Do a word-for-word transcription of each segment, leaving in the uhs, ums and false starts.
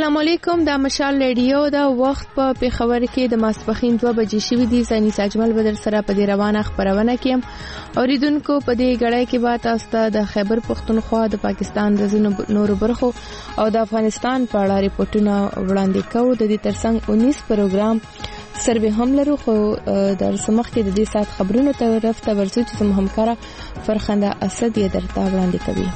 السلام علیکم. د مشال ریډیو د وخت په پیښور کې د ماسپخین دوه بجې شوې دي. زنی ساجمل بدر سره په دې روانه خبرونه کې اوریدونکو په دې غړای کې به تاسو ته د خیبر پختونخوا د پاکستان د نورو برخو او د افغانستان په اړه ریپورتونه وړاندې کوو. د دې ترڅنګ انیس پروګرام سروې هم لرو، خو در سمخ کې د دې سات خبرونو طرف ته ورسو چې زموږ همکاره فرخنده اسد یې درته وړاندې کوي.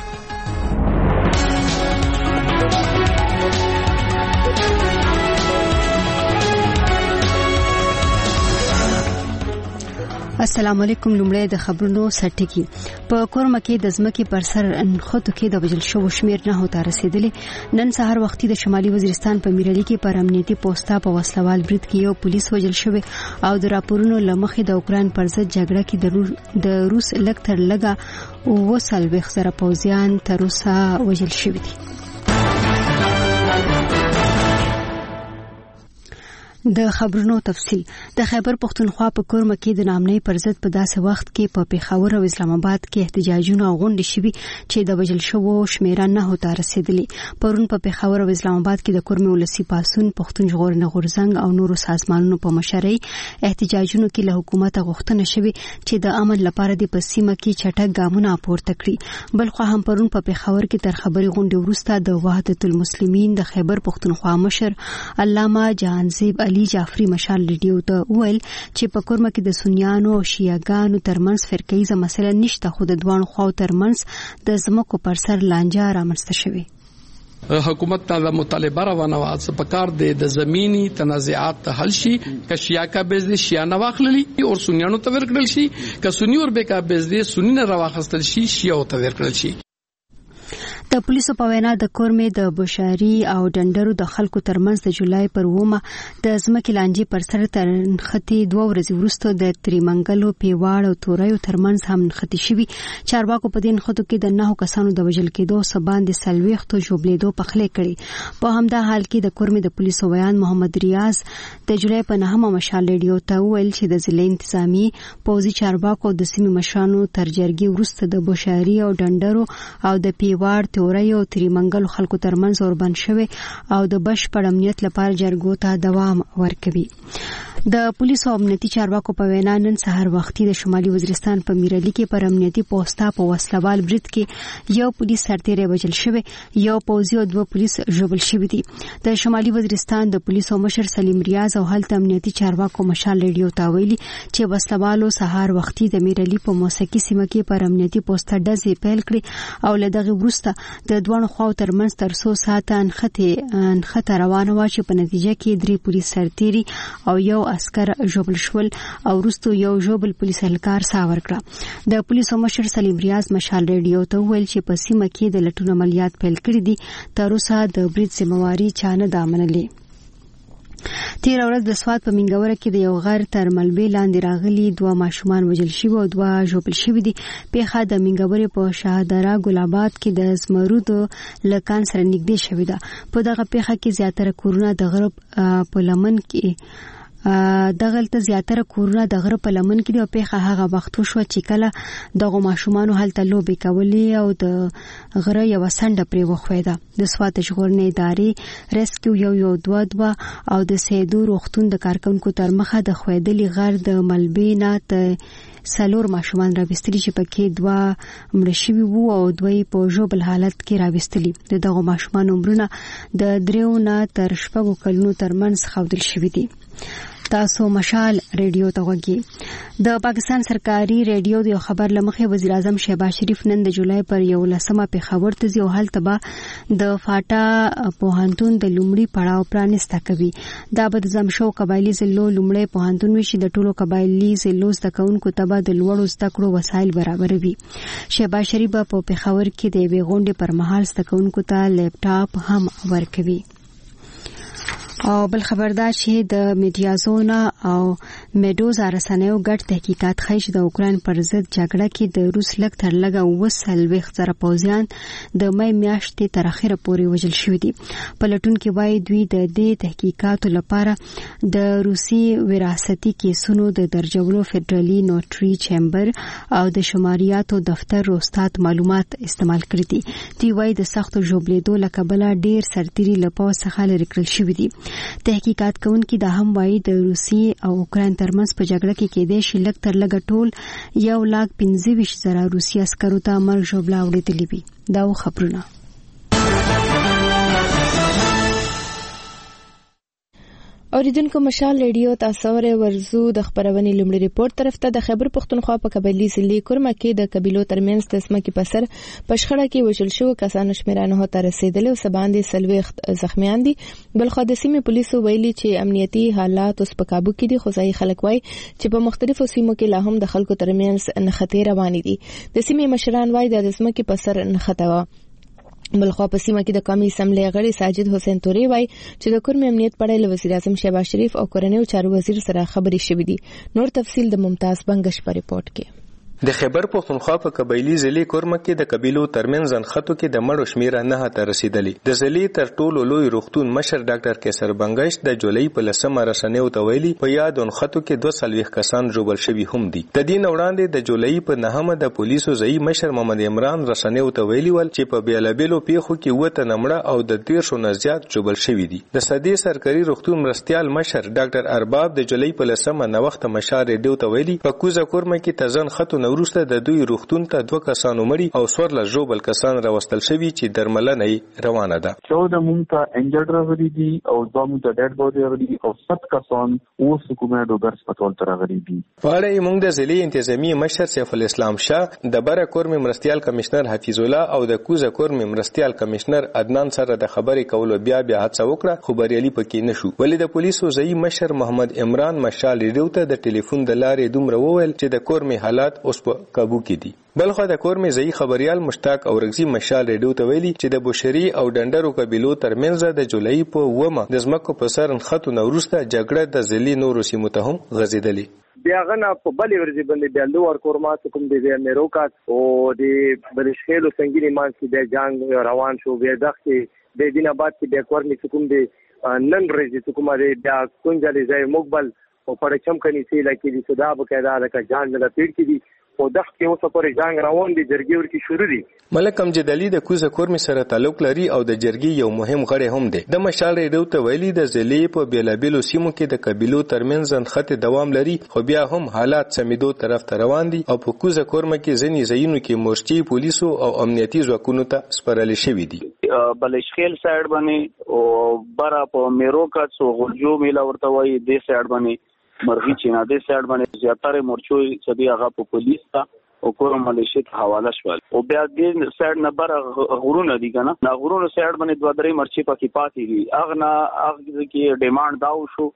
السلام علیکم. لومړی د خبرونو سرټکی. په کورمه کې د ځمکې پر سر انخوتو کې د وژل شوو شمیر نه ته رسیدلې. نن سهار وختي د شمالي وزیرستان په میرالي کې پر امنیتي پوسټا په وسلوال برید کې یو پولیس وژل شوی او د راپورونو لمخې د اوکران پر ضد جګړه کې د روس لکتر لګا او وسلوخ زره پوځیان تر اوسه وژل شوی دي. د خبرونو تفصیل. د خیبر پختونخوا په کورمه کې د نامنۍ پر ضد په داسې وخت کې په پیښور او اسلام آباد کې احتجاجونه غونډې شوي چې د وژل شوو شمیره نه ته رسیدلې. پرون په پیښور او اسلام آباد کې د کورمه ولسی پاسون پښتون ژغورنې غورځنګ او نورو سازمانونو په مشرۍ احتجاجونو کې له حکومت غوښتنه شوې چې د امن لپاره د پسیمه کې چټک ګامونه پورته کړي. بلخو هم پرون په پیښور کې تر خبري غونډې وروسته د وحدت المسلمین د خیبر پختونخوا مشر علامه جهانزیب علي جعفری مشال ریډیو ته وویل چې په کورمه کې د سنیانو او شیعاګانو ترمنځ فرقیزه مسله نشته، خو د دوه خواو ترمنځ د زمکو پر سر لانجه رامنځته شوې. حکومت ته مطالبه روانه واڅ په کار د زمینی تنازعات حل شي. ک شیعه کا بیز دي شیعه نه واخللی او سنیانو ته ورکړل شي، ک سنی اور به کا بیز دي سنی نه راوخستل شي شیعه ته ورکړل شي. د پولیسو په وینا د کورمې د بشاري او ډنډرو د خلکو ترمنځ د جولای پر ومه د ځمکې لانجې پر سر تر نښتې دوه ورځې وروسته د تریمنګلو پیواړ او توریو ترمنځ هم نښتې شوي. چارواکو په دې نښتو کې د نهو کسانو د وژل کېدو سبان د څلوېښتو ژوبلېدو پخلی کړي. په همدا حال کې د کورمې د پولیسو ویان محمد ریاض د جولای په نهمه مشال ریډیو ته وویل چې د ضلع انتظامی پوځي چارواکو د سیمې مشرانو تر جرګې وروسته د بشاري او ډنډرو او د پیواړ توری او تریمنګلو خلکو ترمنځ اوربند شوی او د بشپړ امنیت لپاره جرګو ته دوام ورکوي. د پولیسو امنیتي چارواکو په وینا نن سهار وختي د شمالي وزیرستان په میرالي کې پر امنیتي پوسټا په وسلوال برید کې یو پولیس سرتیری وژل شوی، یو پوځي او دوه پولیس ژوبل شوي دي. د شمالي وزیرستان د پولیسو مشر سلیم ریاض او هلته امنیتي چارواکو مشال ریډیو ته ویلي چې وسلوالو سهار وختي د میرالي په موسیقي سیمه کې پر امنیتي پوسټا ډزې پیل کړې او له دغه وروسته د دوه خواو ترمنځ تر څو ساعته انخته انخته روانه و چې په نتیجه کې درې پولیس سرتیری او یو عسكر ژوبل شول او وروسته یو ژوبل پولیس اهلکار ساور کړ. د پولیسو مشر سلیم ریاض مشال ریډیو ته ویل چې په سیمه کې د لټون عملیات پیل کړي دي، تر اوسه د برید ذمہواری چا نه ده منلې. تیر ورځ د سواد په منګوره کې د یو غر تر ملبې لاندې راغلي دوه ماشومان وژل شوي او دوه ژوبل شوي دي. پیښه د منګورې په شاهدره ګلاباد کې د زمرودو لکان سره نږدې شوې ده. په دغه پیښه کې زیاتره کورونه د غرب په لمن کې دغلته زیاتره کورونه د غره په لمن کې دی او پیښه هغه وخت وشوه چې کله دغه ماشومانو هلته لوبې کولې او د غره یو سنډه پرې وخوېده. د سوات ژغورنې ادارې ریسکیو یو یو دوه دوه او د سیدو روغتون د کارکونکو تر مخه د خوېدلي غر د ملبې نه ته څلور ماشومان راوستلي چې پکې دوه مړه شوي وو او دوی په ژوبل حالت کې راوستلي. د دغو ماشومانو عمرونه د دریو نه تر شپږو کلونو ترمنځ ښودل شوي دي. تاسو مشال ریډیو ته وګورئ. د پاکستان سرکاري ریډیو د خبر لمخې وزیر اعظم شهباز شریف نن د جولای پر یولسمه پیښور ته ځي او هلته به د فاټا پوهنتون د لومړي پړاو پرانیسته کوي. دا به د زمشو قبایلی ضلعو لومړی پوهنتون وي چې د ټولو قبایلی ضلعو زده کوونکو ته به د لوړو زده کړو وسایل برابروي. شهباز شریف په پیښور کې د یوې غونډې پر مهال زده کوونکو ته لیپټاپ هم ورکوي. او بل خبردار چې د میډیازونا او میډوزا رسنیو ګډ تحقیقات ښیي چې د اوکراین پر ضد جګړه کې د روس لږ تر لږه اووه څلوېښت زره پوځیان د مې میاشتې تر اخره پورې وژل شوي دي. پلټونکي وایي دوی د دې تحقیقاتو لپاره د روسي وراثتي کیسونو د درجولو فدرالي نوټري چیمبر او د شماریاتو دفتر روستات معلومات استعمال کړي دي. دوی وایي د سختو ژوبلېدو له کبله ډېر سرتیري له پوځ څخه لرې کړل شوي دي. تحقیقات کوونکي دا هم وایي د روسي او اوکراین ترمنځ په جګړه کې کېدای شي لږ تر لږه ټول یو لاک پنځه ویشت زره روسي عسکرو ته مرګ ژوبله اوړېدلې وي. دا و خبرونه. اوریدونکو مشال ریډیو تاسو ورزو د خبرونې لومړی ریپورت طرف ته د خیبر پښتونخوا په قبایلی ضلع کورمه کې د قبیلو ترمنځ د سمکې په سر په شخړه کې وژل شو کسانو شمېر نه ته رسیدلی او سباندې څلوېښت زخمیان دي. بلخو د سیمې پولیسو ویلي چې امنیتي حالات اوس په کابو کې دي، خو ځایي خلک وایي چې په مختلفو سیمو کې لا هم د خلکو ترمنځ نښتې روانې دي. د سیمې مشران وایي د سمکې په سر نښته وه. بلخوا په سیمه کې د قومي اسمبلی غړي ساجد حسین توري وایي چې د کورمې امنیت په اړه له وزیر اعظم شهباز شریف او کورنیو چارو وزیر سره خبرې شوې دي. نور تفصیل د ممتاز بنگش په ریپورت کې. د خیبر پښتونخوا په قبایلی ضلع کورمه کې د قبیلو ترمنځ نښتو کې د مړو شمېر نه ته رسیدلی. د ضلع تر ټولو لوی روغتون مشر ډاکټر کیسر بنگش د جولای په لسمه رسنیو ته ویلي په یاد نښتو کې دوه څلوېښت کسان ژوبل شوي هم دي. د دې نه وړاندې د جولای په نهمه د پولیسو ځایي مشر محمد عمران رسنیو ته ویلي ول چې په بیلابیلو پیښو کې اووه تنه مړه او د دېرشو نه زیات ژوبل شوي دي. د سدې سرکاري روغتون مرستیال مشر ډاکټر ارباب د جولای په لسمه نوښت مشار ریډیو ته ویلي په کوزه کورمه کې تزن خطو نه وروسته د دوی روغتون ته دوه کسان مړي او څوارلس ژوبل کسان راوستل شوي چې درملنه روانه ده. چودہ مونږ ته انجرډ راغلي دي او دوه مونږ ته ډیډ باډي راغلي او ست کسان اوس حکومت ډوګر سپټال ته راغلي دي. په اړه موږ د ضلع انتظامی مشر سیف الاسلام شاه د بره کورمې مرستیال کمشنر حفیظ الله او د کوزه کورمې مرستیال کمشنر عدنان سره د خبرې کولو بیا بیا هڅه وکړه خو بریالي پکې نشو. ولې د پولیسو ځایي مشر محمد عمران مشال ریډیو ته د ټلیفون د لارې دومره وویل چې د کورمې حالات اوس په قابو کې دي. بلخو د کورمې ځایي خبريال مشتاق اورغزي مشال ریډیو ته ویلي چې د بشري او ډنډرو قبیلو ترمنځ د جولای په ومه د ځمکو په سر نښتو نه وروسته جګړه د ضلع نورو سیمو ته هم غځېدلې. بیا غنا په بلې ورځې باندې بیا لوړ کورما کوم دی میروکات او د بلشخیلو سنگینی مان کې د جنگ روان شو. بیا دغه د دینه بعد کې د کورمې کوم دی نن ورځې کومه دی بیا کونجلې ځای مقبل او پرچم کني سي لکه دي صدا بقاعده لکه جان ملا پیړ کې دي او دغه کې اوسه پورې جنگ روان دي. جرګي ورکی شروع دي. ملک امجدالي د کوزه کورمې سره تعلق لري او د جرګي یو مهم غړی هم دی. د مشال ریډیو ته ویلي د ضلع په بیلابیلو سیمو کې د قبیلو ترمنځ نښتې دوام لري خو بیا هم حالات سمیدو طرف ته روان دي او په کوزه کورمه کې ځینې ځایونو کې مورچې پولیسو او امنیتي ځواکونو ته سپارل شوي دي. بلشخیل سایډ باندې او برا په میروکات او غلجو میلا ورته وایي د سایډ باندې مرغی چینا د سایډ باندې زیاتره مورچو چې هغه په پولیس ته او کورم ملیشیا ته حواله شول او بیا د سایډ نه بر غرونه دي کنه نا غرونه سایډ باندې دوه درې مرچې پکې پاتې دي. اغه نه اغه کې ډیماند داو شو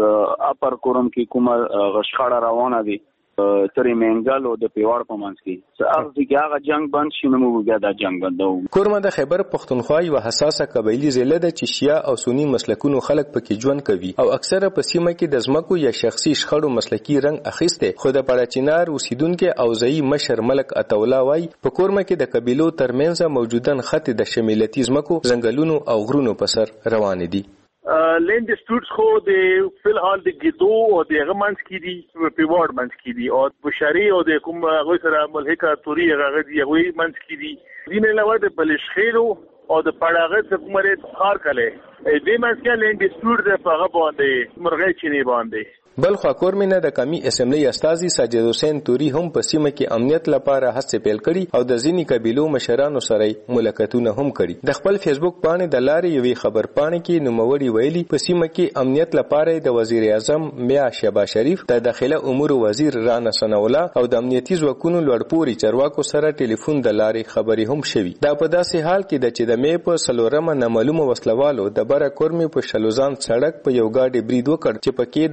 اپر کورم کې کومه غشخړه روانه دي ترې منګل او د پیوړ په منځ کې هغه چې هغه جنگ بند شي نو موږ بیا دا جنگ بندو. کورمه د خیبر پښتونخوا یو حساسه قبایلی ضلع ده چې شیا او سنی مسلکونو خلک پکې ژوند کوي او اکثره په سیمه کې د ځمکو یا شخصي شخړو مسلکی رنګ اخیسته. خو د پړاچینار اوسیدونکو او ځایي مشر ملک اتولا وای په کورمه کې د قبیلو ترمنځ موجودن خط د شمالتي ځمکو ځنګلونو او غرونو په سر روان دي. لینډ ډسپیوټس خو د فل حال د گیدو او د غمنس کې دي په وارد منس کې دي او بشری او د کوم غوي سره ملحقه توري هغه دي غوي منس کې دي. دین علاوه د بلشخیلو او د پړاغه حکومت خار کله دې منس کې لینډ ډسپیوټ د هغه باندې مرغې چینه باندې. بلخوا کورمې نه د قومي اسمبلی استازي ساجد حسین توري هم په سیمه کې امنیت لپاره هڅې پیل کړي او د ځینې قبیلو مشرانو سره ملاقاتونه هم کړي. د خپل فیسبوک باندې د لارې یوې خبر پاڼې کې نوموړي ویلي په سیمه کې امنیت لپاره د وزیر اعظم میا شهباز شریف د داخله امور وزیر رانا سناولا او د امنیتي ځواکونو لوړپوړي چارواکو سره ټلیفون د لارې خبرې هم شوي. دا په داسې حال کې د چې د مې په سلورمه نامعلومه وسلوالو د بره کورمې په شلوزان سړک په یو ګاډي برید وکړ چې پکې د گیدو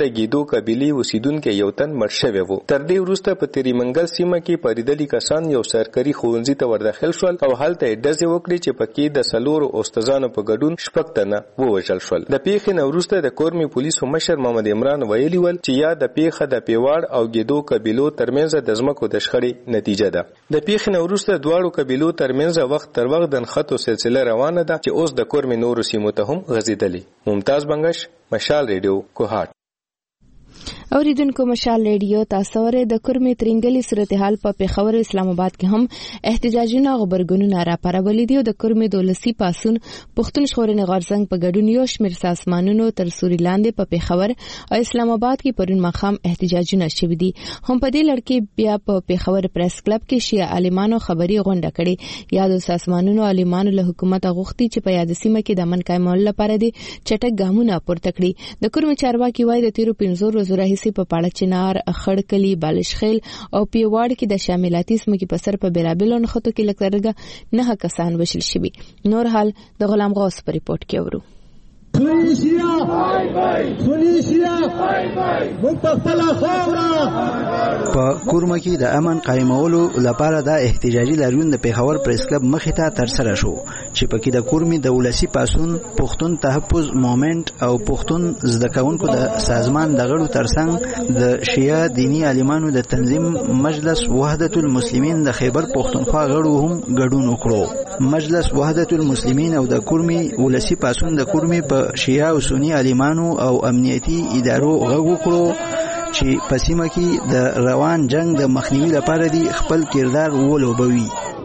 قبيلې اوسیدونکو یو تن مړ شوی و. تر دې وروسته په تریمنګل سیمه کې پریدلي کسان یو سرکاري ښوونځي ته ورداخل شول او هلته یې ډزې وکړې چې پکې د څلورو استادانو په ګډون شپږ تنه ووژل شول. د پیښې نه وروسته د کورمي پولیسو مشر محمد عمران ویلي ول چې یا د پیښه د پیواړ او ګیدو قبیلو ترمنځ د ځمکو د شخړې نتیجه ده. د پیښې نه وروسته دواړو قبیلو ترمنځ وخت تر وخت د نښتو سلسله روانه ده چې اوس د کورمي نورو سیمو ته هم غځېدلې. ممتاز بنگش، مشال ریډیو، کوهاټ. اوریدونکو مشال ریډیو تاسو ورې د کورمي ترنګلي صورتحال په پیښور او اسلام آباد کې هم احتجاجونه او غبرګونونه راپارولې دي او د کورمي دولسي پاسون پښتون ژغورنې غورځنګ په ګډون یو شمېر سازمانونو تر سوري لاندې په پیښور او اسلام آباد کې پرون ماښام احتجاجونه شوي دي. هم په دې لړ کې بیا په پیښور پریس کلب کې شیعه عالمانو خبري غونډه کړې. یادو سازمانونو عالمانو له حکومت غوښتي چې په یاد سیمه کې د امن قائمولو لپاره دي چټک ګامونه پورته کړي. د کورمي چارواکي وايي د تیرو پنځو ورځو راهیسې په پاړه چنار، خړکلی، بالشخیل او پیواړ کې د شاملاتي سیمو کې په سر په بیلابیلو نښتو کې لکه نه کسان وشل شوي. نور حال د غلام غوث په ریپورت کې اورو. سونیشیا بای بای سونیشیا بای بای متفقلا خورا په کورمه کې د امن قائمولو لپاره د احتجاجي لاریون د پیښور پریس کلب مخې ته تر سره شو چې پکې د کورمي دولسي پاسون، پښتون تحفظ موومېنټ او پښتون زده کوونکو د سازمان د غړو ترڅنګ د شیعه دینی عالمانو د تنظیم مجلس وحدت المسلمین د خیبر پښتونخوا غړو هم ګډون وکړو. مجلس وحدت المسلمین او د کورمي ولسي پاسون د کورمي په شیعه او سنی عالمانو او امنیتي ادارو غږ وکړو چې په سیمه کې د روان جنگ د مخنیوي لپاره دی خپل کردار ولوبوي.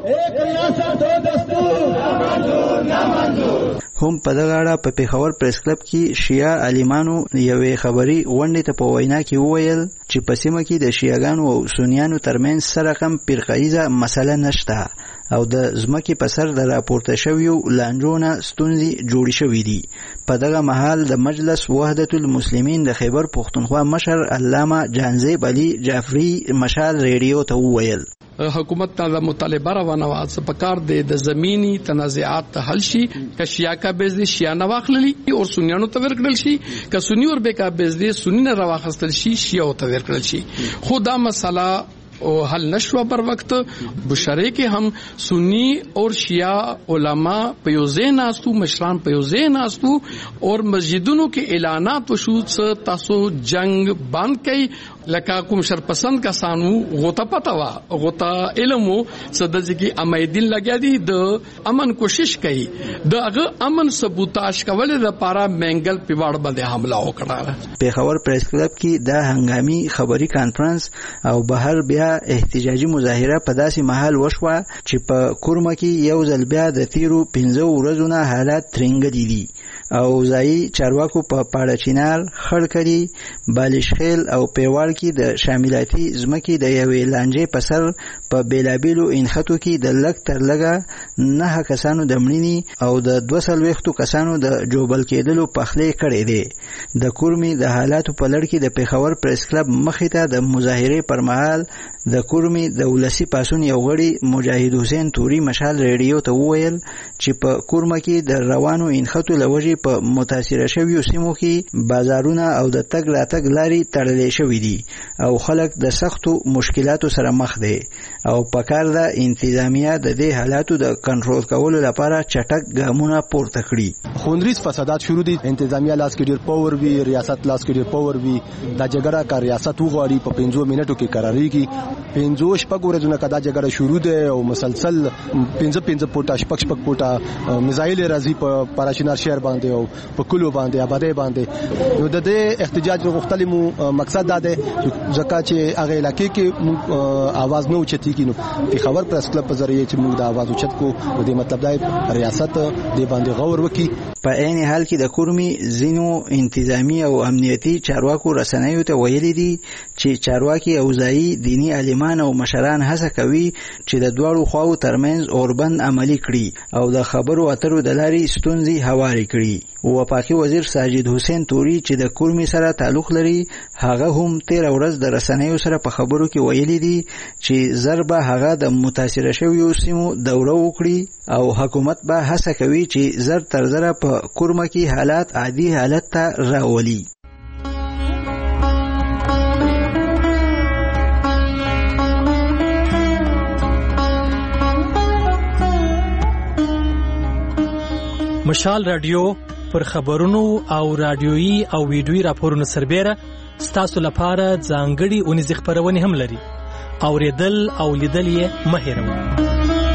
هم په دغه اړه په پیښور پریس کلب کې شیعه عالمانو یوې خبري غونډې ته په وینا کې وویل چې په سیمه کې د شیعهګانو او سنیانو ترمنځ سره کم فرقه‌ایزه مسله نشته او د ځمکې په سر د راپورته شویو لانجو نه ستونزې جوړې شوې دي. په دغه مهال د مجلس وحدت المسلمین د خیبر پښتونخوا مشر علامه جانزیب علي جعفری مشال ریډیو ته وویل حکومت ته مطالبه روانه وه چې پکار دی د زمینی تنازعات حل شي، که شیعه کا بیز دی شیعه نه واخلي او سنیانو ته ورکړل شي، که سنی اور به کا بیز دی سنی نه راوخستل شي شیعه ته ورکړل شي. خو دا مسله او حل نشوا پر وقت بشره کې هم سنی اور شیعه علما په یو ځای ناستو، مشران په یو ځای ناستو اور مسجدونو کې اعلانات وشو چې تاسو جنگ بند کړئ. لکه کوم شرپسند کسانو غوته پتا وا غوته علمو صدځ کې امیدین لګیا دي د امن کوشش کوي، دغه امن سبوتاش کول لپاره منګل پیواړ باندې حمله وکړه. پیښور پریس کلب کې د هنګامي خبري کانفرنس او بهر بیا احتجاجي مظاهره په داسې محل وشوه چې په کورمه کې یو ځل بیا د تیرو پنځو ورځو نه حالات ترنګ دي او ځایي چارواکو په پاړه چنار، خړکلی، بالشخیل او پیواړ کې د شاملاتي ځمکې د یوې لانجې په سر په بیلابیلو انښتو کې د لږ تر لږه نهه کسانو د مړینې او د دوه څلوېښتو کسانو د جوبل کېدلو پخلی کړی دی. د کورمي د حالاتو په لړ کې د پیښور پریس کلب مخې ته د مظاهرې پر مهال د کورمي د ولسي پاسون یو غړي مجاهد حسین توري مشال ریډیو ته وویل چې په کورمه کې د روانو انښتو له وجې په متاثره شویو سیمو کې بازارونه او د تګ راتګ لارې تړلې شوي دي او خلک د سختو مشکلاتو سره مخ دي او پکار ده انتظامیه د دې حالاتو د کنټرول کولو لپاره چټک ګامونه پورته کړي. خونریز فسادات شروع دي، انتظامیه لاس کې ډیر پاور وي، ریاست لاس کې ډیر پاور وي. دا جګړه کا ریاست وغواړي په پنځو منټو کې قراریږي. پنځو شپږ ورځې کدا جګړه شروع ده او مسلسل پنځه پنځه پټا شپږ شپږ پټا میزایل راځي په پاراشینار شهر باندې او په کلو باندې آبادی باندې. نو د دې احتجاج غوښتل مو مقصد دا ده ځکه چې هغه علاقې کې आवाज نه اوچتي کینو. په خبر پریس کلب په ذریعہ چې موږ د आवाज اوچت کو د مطلب دا ریاست د باندې غور وکي. په عین حال کې د کورمي زینو انتظامی او امنیتي چارواکو رسنیو ته ویلي دي چې چارواکي او ځایي دینی عالمان او مشران هڅه کوي چې د دواړو خواو ترمنځ اوربند عملی کړي او د خبرو اترو د لارې ستونزې هوارې کړي. وفاقي وزیر ساجد حسین توري چې د کورمي سره تعلق لري هغه هم تیر ورځ د رسنیو سره په خبرو کې ویلي دي چې ضربه هغه د متاثره شویو سیمو دوره وکړي او حکومت به هڅه کوي چې زر تر زره په کورمه کې حالات عادي حالت ته راولي. مشال رادیو پر خبرونو او رادیويي او ویډیويي راپورونو سربېره ستاسو لپاره ځانګړي اونیزې خپرونې هم لري. اوریدل او لیدل یې مه هېروئ.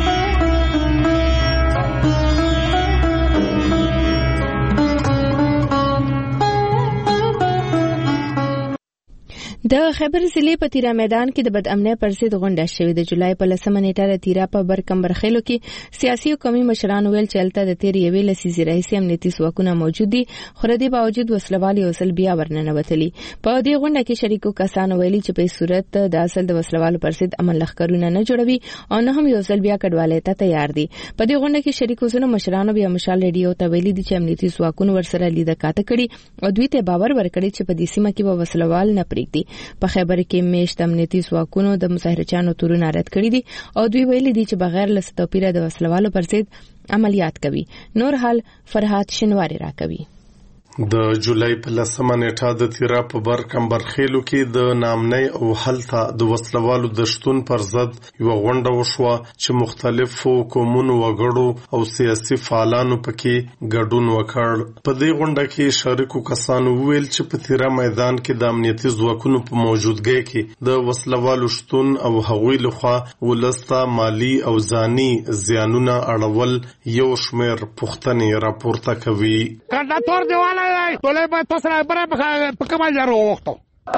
د خیبر ضلع په تیرا میدان کې د بد امنۍ پر ضد غونډه شوې. د جولای په لسمه نیټه د تیرا په برکمبرخیلو کې سیاسي او قومي مشران ویل چې هلته د تیر یوې لسیزې راهیسې امنیتي ځواکونه موجود دي، خو د دې باوجود وسلوال یو ځل بیا ورننوتلي. په دې غونډه کې شریکو کسانو ویلي چې په صورت د اصل د وسلوالو پر ضد امن لښکرونه نه جوړوي او نه هم یو ځل بیا کډوالۍ ته تیار دي. په دې غونډه کې شریکو ځینو مشرانو بیا مشال ریډیو ته ویلي دي چې امنیتي ځواکونه ورسره لیده کاته کړي او دوی ته باور ورکړي چې په دې سیمه کې به وسلوال نه پرېږدي. په خیبر کې میشت امنیتي ځواکونو د مظاهرچیانو تورونه رد کړي دي او دوی ویلي دي چې بغیر له توپیره د وسلوالو پر ضد عملیات کوي. نور حال فرحات شنواری را کوي. د جولای په لسمه نیټه د تیرا په برکمبرخیلو کې د نامنۍ او هلته د وسلوالو د شتون پر ضد یو غونډه وشوه چې مختلفو قومونو وګړو او سیاسي فعالانو پکې ګډون وکړ. په دې غونډه کې شریکو کسانو ویل چې په تیرا میدان کې د امنیتي ځواکونو په موجودګۍ کې د وسلوالو شتون او هغوی لخوا ولسته مالی او ځاني زیانونه اړول یو شمېر پوښتنې راپورته کوي. کانداتور دیواله ټولې په تاسو سره برابر په کومه ځای وروختو.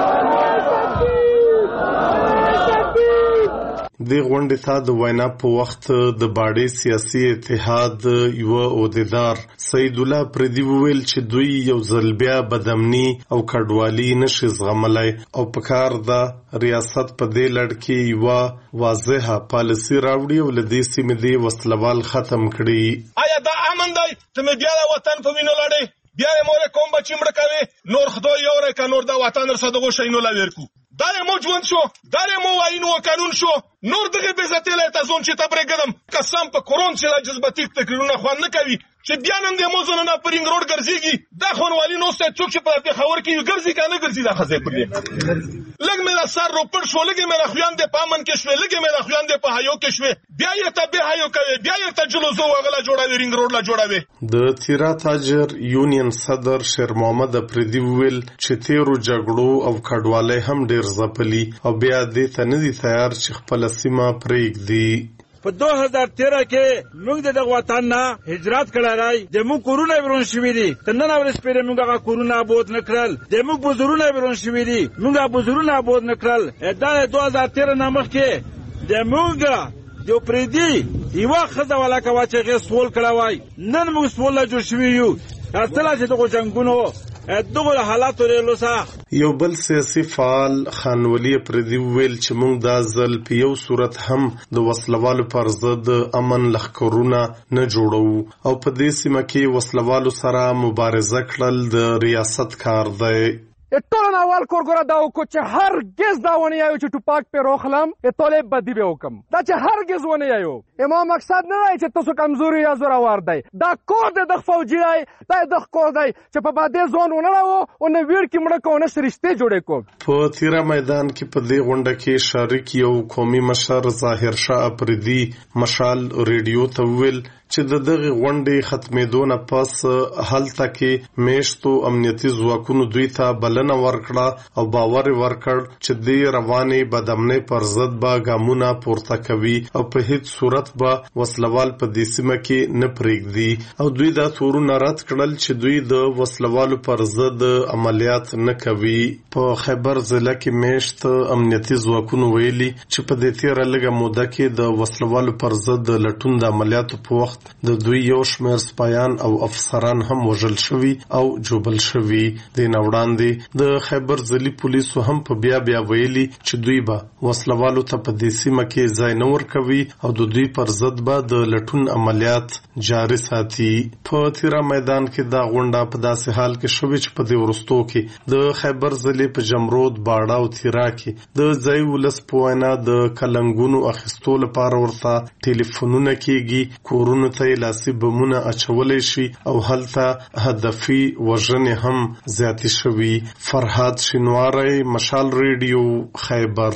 د غونډې ته د وینا په وخت د باډي سیاسي اتحاد یو عہدیدار سید الله پردي ویل چې دوی یو ځل بیا بدامني او کډوالي نشي زغملای او په کار د ریاست په دې لړ کې یو واضحه پالیسي راوړي او لدې سیمې دی وسلوال ختم کړي. آیا دا امن دی چې مې بیا وطن په وینو لړې بیا مور کوم بچی مړ کوي نور خدای یو رکا نور دا وطن سره دغه شینو لا ورکو دا مو ژوند شو دا مو واینو قانون شو نور دغه به ذاتي له تاسو چې تبرې قدم قسم په قرون چې جذباتي تکرارونه خوان نه کوي چې بیا نن د موزونه نه پرینګ روډ ګرځيږي دا خونوالي نو ست څوک چې په دې خبر کې ګرځي کنه ګرځي دا خزه پر دې لګ مې لا سر رو پر شو لګ مې لا خوان د پامن کې شو لګ مې لا خوان د په هيو کې شو بیا یې ته به هيو کوي بیا یې ته جلوزو وغلا جوړاوي رینګ روډ لا جوړاوي. د تیرا تاجر یونین صدر شیر محمد پردي ویل چې تیرو جګړو او کډوالۍ هم ډیر ځپلي او بیا دې ته نه دي تیار چې خپل سیمه پرېږدي. په دو هزار تیرہ کې موږ د وطن نه هجرت کړای د موږ کورونه ورون شوې دي تنه ورس پیر موږ هغه کورونه آباد نکړل د موږ بزرونه ورون شوې دي موږ بزرونه آباد نکړل دا دو هزار تیرہ نه مخکې د موږ جو پریدي یو خزه ولا کا چې غي سوال کړوای نن موږ سوال لا جوړ شوې یو اصله چې دغه جنگونو دغه حالات لري سره. یو بل سیاسي فعال خانولی پردي ویل چې موږ دا ځل په یو صورت هم د وسلوالو پر ضد امن لښکرونه نه جوړو او په دې سیمه کې وسلوالو سره مبارزه کړل د ریاست کار دی. ټول اول کورګورا دا کو چې هرگز دا ونه یو چې ټوپاک په روخلم ټولې بدی به وکم دا چې هرگز ونه یو اما مقصد نه دی چې تاسو کمزوري یا زورور دی دا کور د فوجي دی دا د کور دی چې په باندې ځون ونه راو او نه ویر کې مړه کو نه سرشته جوړې کو. په تیرا میدان کې په دې غونډه کې شریک یو قومي مشر ظاهر شاه پردي مشال ریډیو ته ویل چې د دغه غونډې ختمېدو نه پس هلته کې میشتو امنیتي ځواکونو دوی ته بلنه ورکړه او باور ورکړ چې دې روانې بدامنۍ پر ضد به ګامونه پورته کوي او په هیڅ صورت به وسلوال په دې سیمه کې نه پرېږدي او دوی دا تورونه رد کړل چې دوی د وسلوالو پر ضد عملیات نه کوي. په خیبر ضلع کې میشت امنیتي ځواکونو ویلي چې په دې تیره لږه موده کې د وسلوالو پر ضد لټون د عملیاتو په وخت د دوی یو شمېر سپایان او افسران هم وژل شوي او جوبل شوي. د نوړاندې د خیبر ضلعي پولیسو هم په بیا بیا ویلي چې دوی به وسلوالو ته په دې سیمه کې ځای نه ورکوي او د دوی پر ضد به د لټون عملیات جاري ساتي. په تیرا میدان کې دا غونډه په داسې حال کې شوې چې په دې وروستو کې د خیبر ضلعي په جمرود باړه او تیرا کې د ځای ولس په وینا د کلنګونو اخیستو لپاره ورته ټلیفونونه کېږي کورونو ته لاسي بمونه اچولای شي او هلته هدفي وژنې هم زیاتې شوي. فرحات شینواری مشال ریډیو خیبر.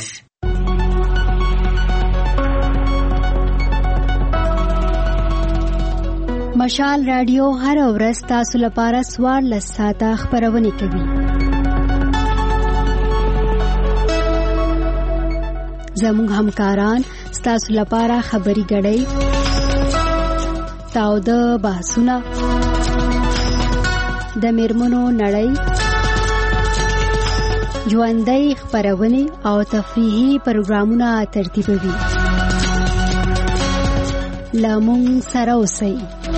مشال رادیو هر ورځ تاسو لپاره څوارلس ساعته خپرونه کوي. زموږ همکاران ستاسو لپاره خبري غړي تاوده بحثونه د میرمنو نړۍ ژوندۍ خپرونه او تفریحي پروګرامونه ترتیبوي. لامون سره اوسئ.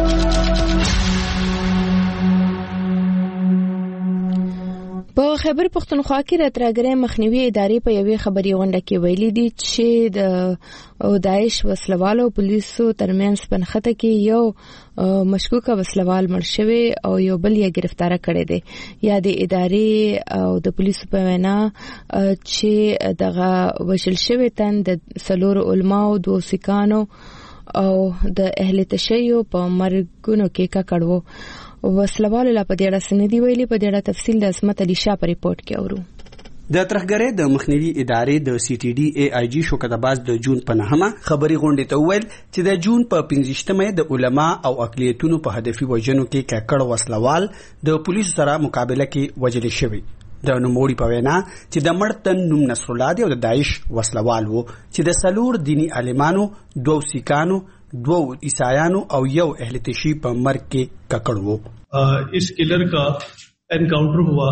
په خیبر پښتونخوا کې د ترهګرۍ مخنیوي ادارې په یوې خبري غونډه کې ویلي دي چې د داعش وسلوالو پولیسو ترمنځ پنخته کې یو مشکوکه وسلوال مړ شوی او یو بل یې گرفتار کړی دی. یا د ادارې او د پولیسو په وینا چې دغه وشل شوی تن د څلور علماو دوه سکانو او د اهل تشیع په مرګونو کې ککړو. وسلوالو لا په دې اړه سندې ویلي. په دې اړه تفصیل د عصمت علي شاه په ریپورت کې اورو. د ترهګرۍ د مخنیوي ادارې د سی ټي ډي ای آی جی شوکت عباس د جون په نهمه خبري غونډې ته وویل چې د جون په پنځشتمه د علما او اقلیتونو په هدفي وژنو کې ککړ وسلوال د پولیسو سره مقابله کې وژل شوی. د نوموړي په وینا چې د مړتن نوم نصر الله دی او د داعش وسلوال وو چې د سلور دینی عالمانو دوه سیکانو دوه عیسایانو او یو اهل تشیع په مرګ کې ککړ وو. اس کلر کا انکاؤنٹر ہوا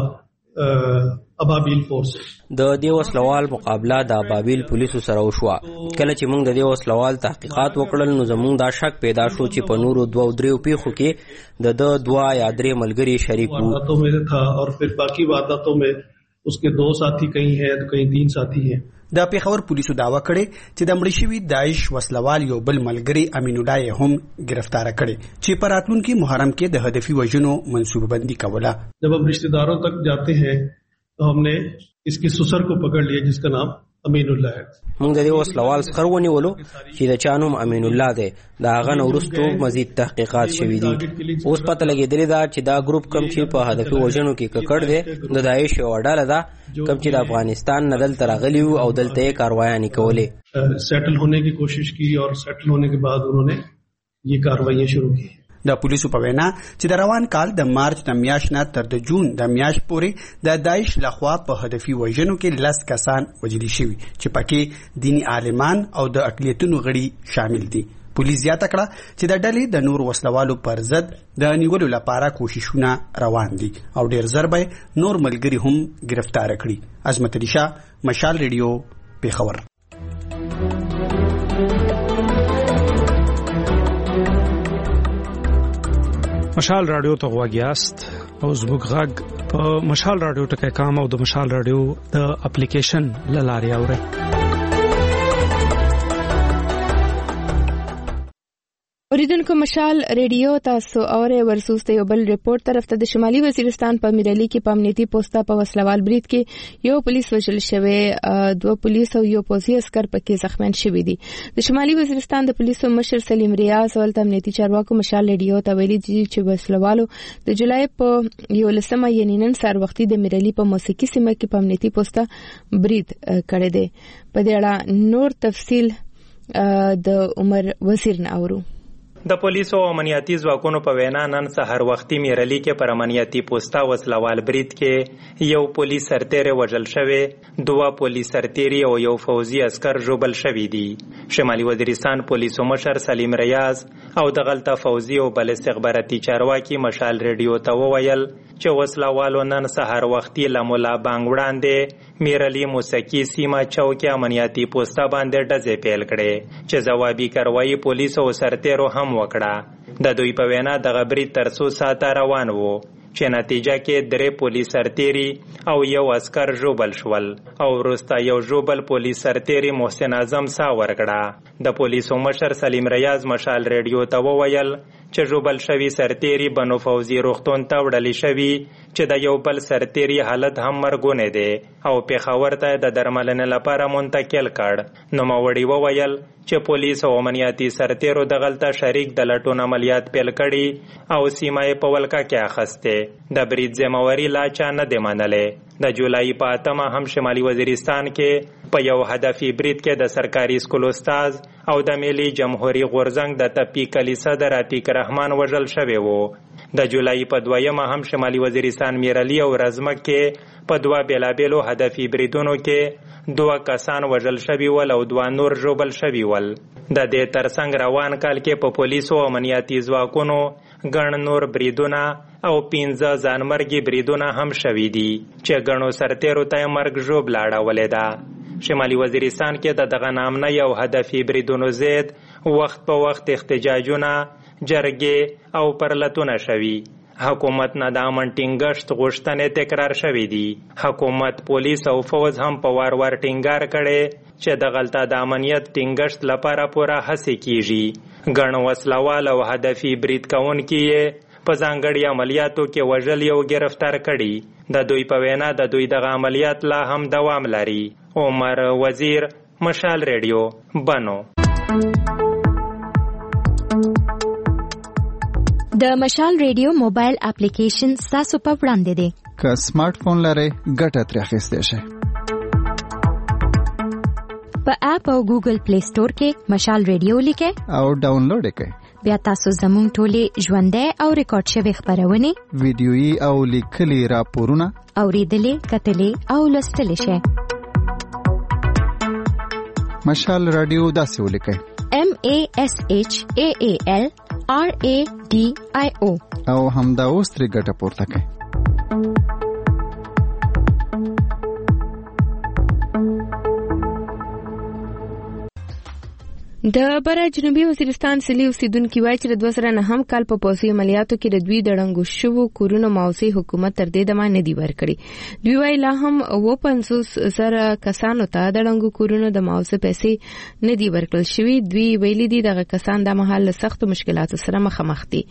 ابابیل فورس. د دې وسلوال مقابله د ابابیل پولیسو سره وشوه. کله چې موږ د دې وسلوال تحقیقات وکړل نو زموږ دا شک پیدا شو چې په نورو دوه دریو پیښو کې د د دوه یا درې ملګري شریک وو. وارداتوں میں تھا اور پھر باقی وارداتوں میں اس کے دو ساتھی کہیں ہیں تو کہیں تین ساتھی ہیں. د پیښور پولیسو داوا کړي چې د مړ شوي داعش وسلوال یو بل ملګری امین الله هم گرفتار کړي چې په راتلونکي محرم کې د هدفي وژنو منصوبه بندي کوله. جب ہم رشتہ داروں تک جاتے ہیں تو ہم نے اس کی سسر کو پکڑ لیا جس کا نام امین الله ہے. موږ د دې وسلوال څخه ونیولو چې د چا نوم امین الله دی. دا هغه نو وروسته مزید تحقیقات شوي دي. اوس پته لګېدلې ده چې دا ګروپ کم چې په هدفي وژنو کې ککړ دی د داعش یو ډله ده کم چې د افغانستان نه دلته راغلي وو او دلته یې کاروایانې کولې. سیټل ہونے کی کوشش کی اور سیټل ہونے کے بعد انہوں نے یہ کاروائیاں شروع کی. د پولیسو په وینا چې د روان کال د مارچ د میاشتې نه تر د جون د میاشتې پورې د داعش لخوا په هدفي وژنو کې لس کسان وژل شوي چې پکې دینی عالمان او د اقلیتونو غړي شامل دي. پولیس زیاته کړه چې د ډلې د نور وسلوالو پر ضد د نیولو لپاره کوششونه روان دي او ډیر زر به نور ملګري هم گرفتار کړي. عظمت علي شاه، مشال ریډیو، پیښور. مشال رادیو ته غواګیاست او زموږ غږ په مشال رادیو ټکی کام او د مشال رادیو د اپلیکیشن لارې اورئ. اوریدونکو مشال ریډیو تاسو اورئ. ورسوسته یو بل ریپورت طرف ته د شمالي وزیرستان په میرالي کې په امنیتي پوسټه په وسلوال برید کې یو پولیس وژل شوی، دوه پولیس او یو پوځي عسكر پکې زخمیان شوي دي. د شمالي وزیرستان د پولیسو مشر سلیم ریاض ولته امنیتي چارواکو مشال ریډیو ته ویلي دي چې وسلوالو د جولای په یولسمه یعنی نن سهار وختي د میرالي په موسیقي سیمه کې په امنیتي پوسټه برید کړی دی. په دې اړه نور تفصیل د عمر وزیر نه اورو. د پولیسو او امنیتي ځواکونو په وینا نن سهار وختي میرالي کې پر امنیتي پوسټه وسلوال برید کې یو پولیس سرتیری وژل شوی، دوه پولیس سرتیری او یو فوجي عسكر ژوبل شوي دي. شمالي وزیرستان پولیسو مشر سلیم ریاض او د غلطه فوجي او بل استخباراتي چارواکي مشال ریډیو ته وویل چې وسلوالو نن سهار وختي لمولا بانګ وړاندې میرالي موسیقي سیمه چوکي امنیتي پوسټه باندې ډزې پیل کړې چې ځوابي کاروایی پولیسو او سرتیرو هم وکړه. د دوی په وینا دغه برید تر څو ساعته روان وو چې نتیجه کې درې پولیس سرتیری او یو عسكر ژوبل شول او وروسته یو ژوبل پولیس سرتیری محسن اعظم ساه ورکړه. د پولیسو مشر سلیم ریاض مشال ریډیو ته وویل چې ژوبل شوي سرتیری بنو فوزي روغتون ته وړل شوي چې د یو بل سرتیری حالت هم مرګونه دی او پیښور ته د درملنې لپاره منتقل کړ. نوموړي وویل چې پولیس او امنیتي سرتیرو د غلطه شریک د لټون عملیات پیل کړي او سیمه په ولکه کې اخسته. د برید ذمہواری لا چا نه دی منلې. د جولای په اتمه هم شمالي وزیرستان کې په یو هدفي برید کې د سرکاري سکول استاد او د ملي جمهوریت غورځنګ د تپی کلیسا د راتیک رحمان وژل شوی وو. د جولای په دویمه هم شمالي وزیرستان میرعلي او رزمک کې په دوه بیلابیلو هدفي بریدونو کې دوه کسان وژل شوي ول او دوه نور ژوبل شوي ول. د دې ترڅنګ روان کال کې په پولیسو او امنیتي ځواکونو ګڼ نور بریدونه او پنځه ځانمرګي بریدونه هم شوي دي چې ګڼو سرتیرو ته مرګ ژوبله اړولې ده. شمالي وزیرستان کې د دغه نامنه یو هدفي بریدونو ضد وخت په وخت احتجاجونه، جرګې او پرلتونه شوي. حکومت نه د امن ټینګښت غوښتنې تکرار شوي دي. حکومت، پولیس او فوز هم په وار وار ټینګار کړي چې د غلطه د امنیت ټینګښت لپاره پوره هڅې کیږي. ګڼ وسلوال او هدفي برید کوونکي یې په ځانګړي عملیاتو کې وژل او ګرفتار کړي. د دوی په وینا د دوی دغه عملیات لا هم دوام لري. عمر وزیر، مشال ریډیو، بنو. د مشال ریډیو موبایل اپلیکیشن تاسو په وړاندې دی. که سمارټ فون لرئ ګټه ترې اخیستی شئ. په اپ او ګوګل پلی سٹور کې مشال ریډیو لیکئ او ډاونلوډ یې کړئ. بیا تاسو زموږ ټولې ژوندۍ او ریکارډ شوې خپرونې، ویډیويي او لیکلي راپورونه اورېدلې، کتلې او لوستلی شئ. مشال رادیو داسې ولیکئ: M A S H A A L R A D I O او همدا اوس ترې ګټه پورته کړئ. د بره جنوبي وزیرستان سلی اوسیدونکي وایي چې د دوه زره نهم کال په پوځي عملیاتو کې د دوی د ړنګو شوو کورونو معاوضې حکومت تر دې دمه نه دي ورکړي. دوی وایي لا هم اوه پنځوس زره کسانو ته د ړنګو کورونو د معاوضې پیسې نه دي ورکړل شوي. دوی ویلي دي دغه کسان د مهال له سختو مشکلاتو سره مخامخ دي.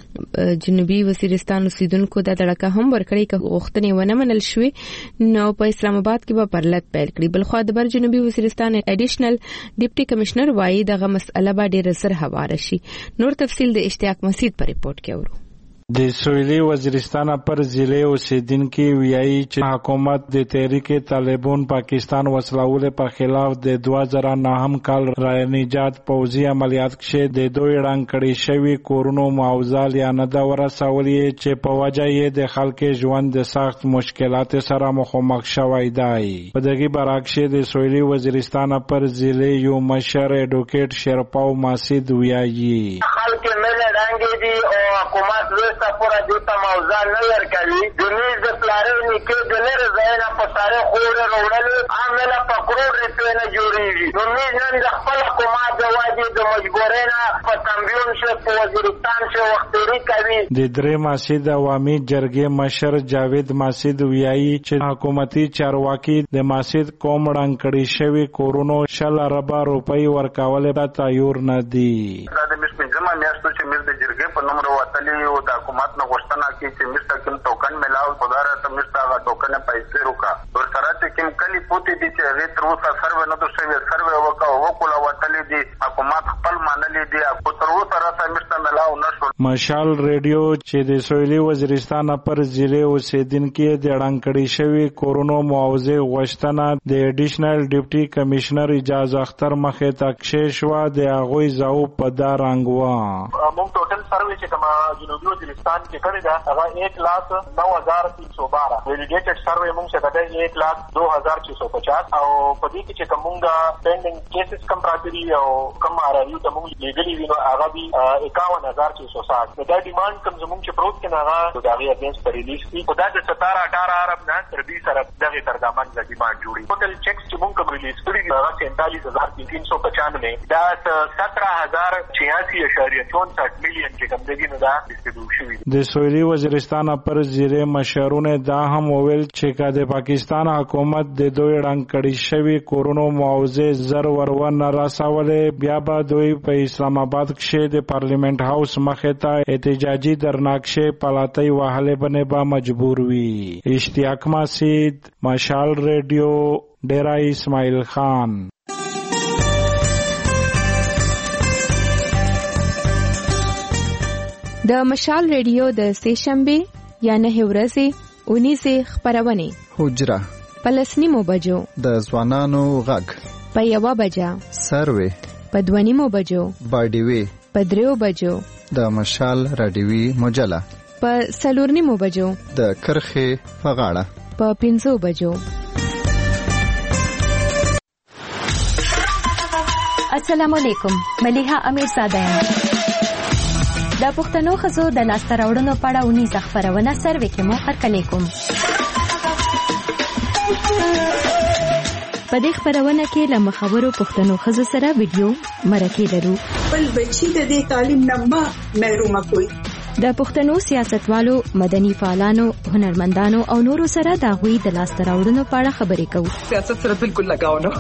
جنوبي وزیرستان اوسیدونکو د دړکه هم ورکړی که غوښتنې ونه منل شوې نو په اسلام آباد کې به پرلت پیل کړي. بلخوا د بر جنوبي وزیرستان ایډیشنل ډیپټي کمشنر وایي دغه مسئله به ډېره زر هواره شي. نور تفصیل د اشتیاق مسید په ریپورت کې اورو. د سویلي وزیرستان پر ضلع اوسیدونکي ویایي چې حکومت د تحریک طالبان پاکستان وسلوالو پر خلاف د دوه زره نهم کال رای نجات پوځي عملیات کې د دوی ړنګ کړي شوي کورونو معاوضه یا نه ده ورسولې چې په وجه یې د خلکو ژوند د سخت مشکلات سره مخامخ شوی دی. په دغه برعکس د سویلي وزیرستان پر ضلع یو مشر اډوکیټ شرپاو ماسید ویایي خلک مله ړنګ دي او حکومت وسه پورا دیتا موضوع نه ورکوي. د میز د پلارې نیکه د لرې ځایونه په سارې خورې راوړلې عامله په کروڑ روپۍ نه جوړېږي. نو میز نن د خپل حکومت د وجې د مجبورۍ نه په تنبیون شو په وزیرستان شو وختیري کوي. د درې ماسید عوامي جرګې مشر جاوید ماسید ویایي چې حکومتي چارواکي د ماسید قوم ړنګ کړي شوي کورونو شل اربه روپۍ ورکولو ته تیار نه دي. دا د میز پنځمه میاشت چې میز د جرګې په نوم راوتلي او د حکومت نه غوښتنه کوي چې میز ته کوم ټوکن ملاو خدا راته میز ته هغه ټوکن پیسې وکړه. ورسره چې کوم کلي پوتې دي چې هغې تر اوسه سروې نه ده شوې سروې وکړه وکوله وتلي دي حکومت خپل منلي دي خو تر اوسه راته میز ته ملاو نه شو. مشال ریډیو چې د سویلي وزیرستان پر ضلع اوسیدونکي د ړنګ کړي شوي کورونو معاوضې غوښتنه د ایډیشنل ډیپټي کمشنر اجاز اختر مخې ته کښې شوه. د هغوی ځواب په دا رنګ و. موږ ټوټل سروې چې کومه جنوبي وزیرستان کې کړې ده هغه ایک لاکھ نو ہزار تین سو بارہ ویلیډیټډ سروې موږ څخه ده ایک لاکھ دو ہزار چھ سو پچاس او په دې کې چې کومه پینډینګ کیسز کم پراته دي او کم آرایو ته موږ لیګلی وینو هغه دي اکاون ہزار چھ سو ساٹھ. دا ډیمانډ کوم زموږ چې پروت کې هغه د هغې اګینسټ په ریلیز دي. خو دا د ستاره اټاره ارب نه تر دې سره دغې تر دامن د ډیمانډ جوړي. ټوټل چیکس چې موږ کوم ریلیز کړي دي هغه سینتالیس ہزار تین سو پچانوے دا سترہ ہزار چھیاسی اشاریہ چونسٹھ ملین چې کوم دغې نه دا ډسټریبیوټ شوي دي. د سویلي وزیرستان پر ضلع مشرونه دا هم وویل چې که د پاکستان حکومت د دوی ړنګ کړي شوي کورونو معاوضې زر ورونه رسولې بیا به دوی په اسلام آباد کې د پارلیمنت هاوس مخې ته احتجاجي درناکشې پلاتۍ وهلې بنې به مجبور وي. اشتیاق مسید، مشال ریډیو، ډیرا اسماعیل خان. د مشال ریډیو د سه شنبه یا نه ورځې اونیزه خبرونه حجره په لس نیمو بجو د ځوانانو غږ په یوه بجه سروې په دوه نیمو بجو باډیوي په دریو بجو د مشال رادیوي مجله په څلور نیمو بجو د کرخې په غاړه په پنځو بجو. السلام علیکم، ملیحه امیرزاده یم. د پښتنو ښځو د لاسته راوړنو په اړه اونیزه خپرونه سروې کې مو هرکلی کوم. په دې خپرونه کې له مخورو پښتنو ښځو سره ویډیو مرکې لرو. بل بچی د دې تعلیم نه محروم کوي. د پښتنو سیاستوالو، مدني فعالانو، هنرمندانو او نورو سره د هغوی د لاسته راوړنو په اړه خبرې کوو. سیاست سره بالکل لګاو نه.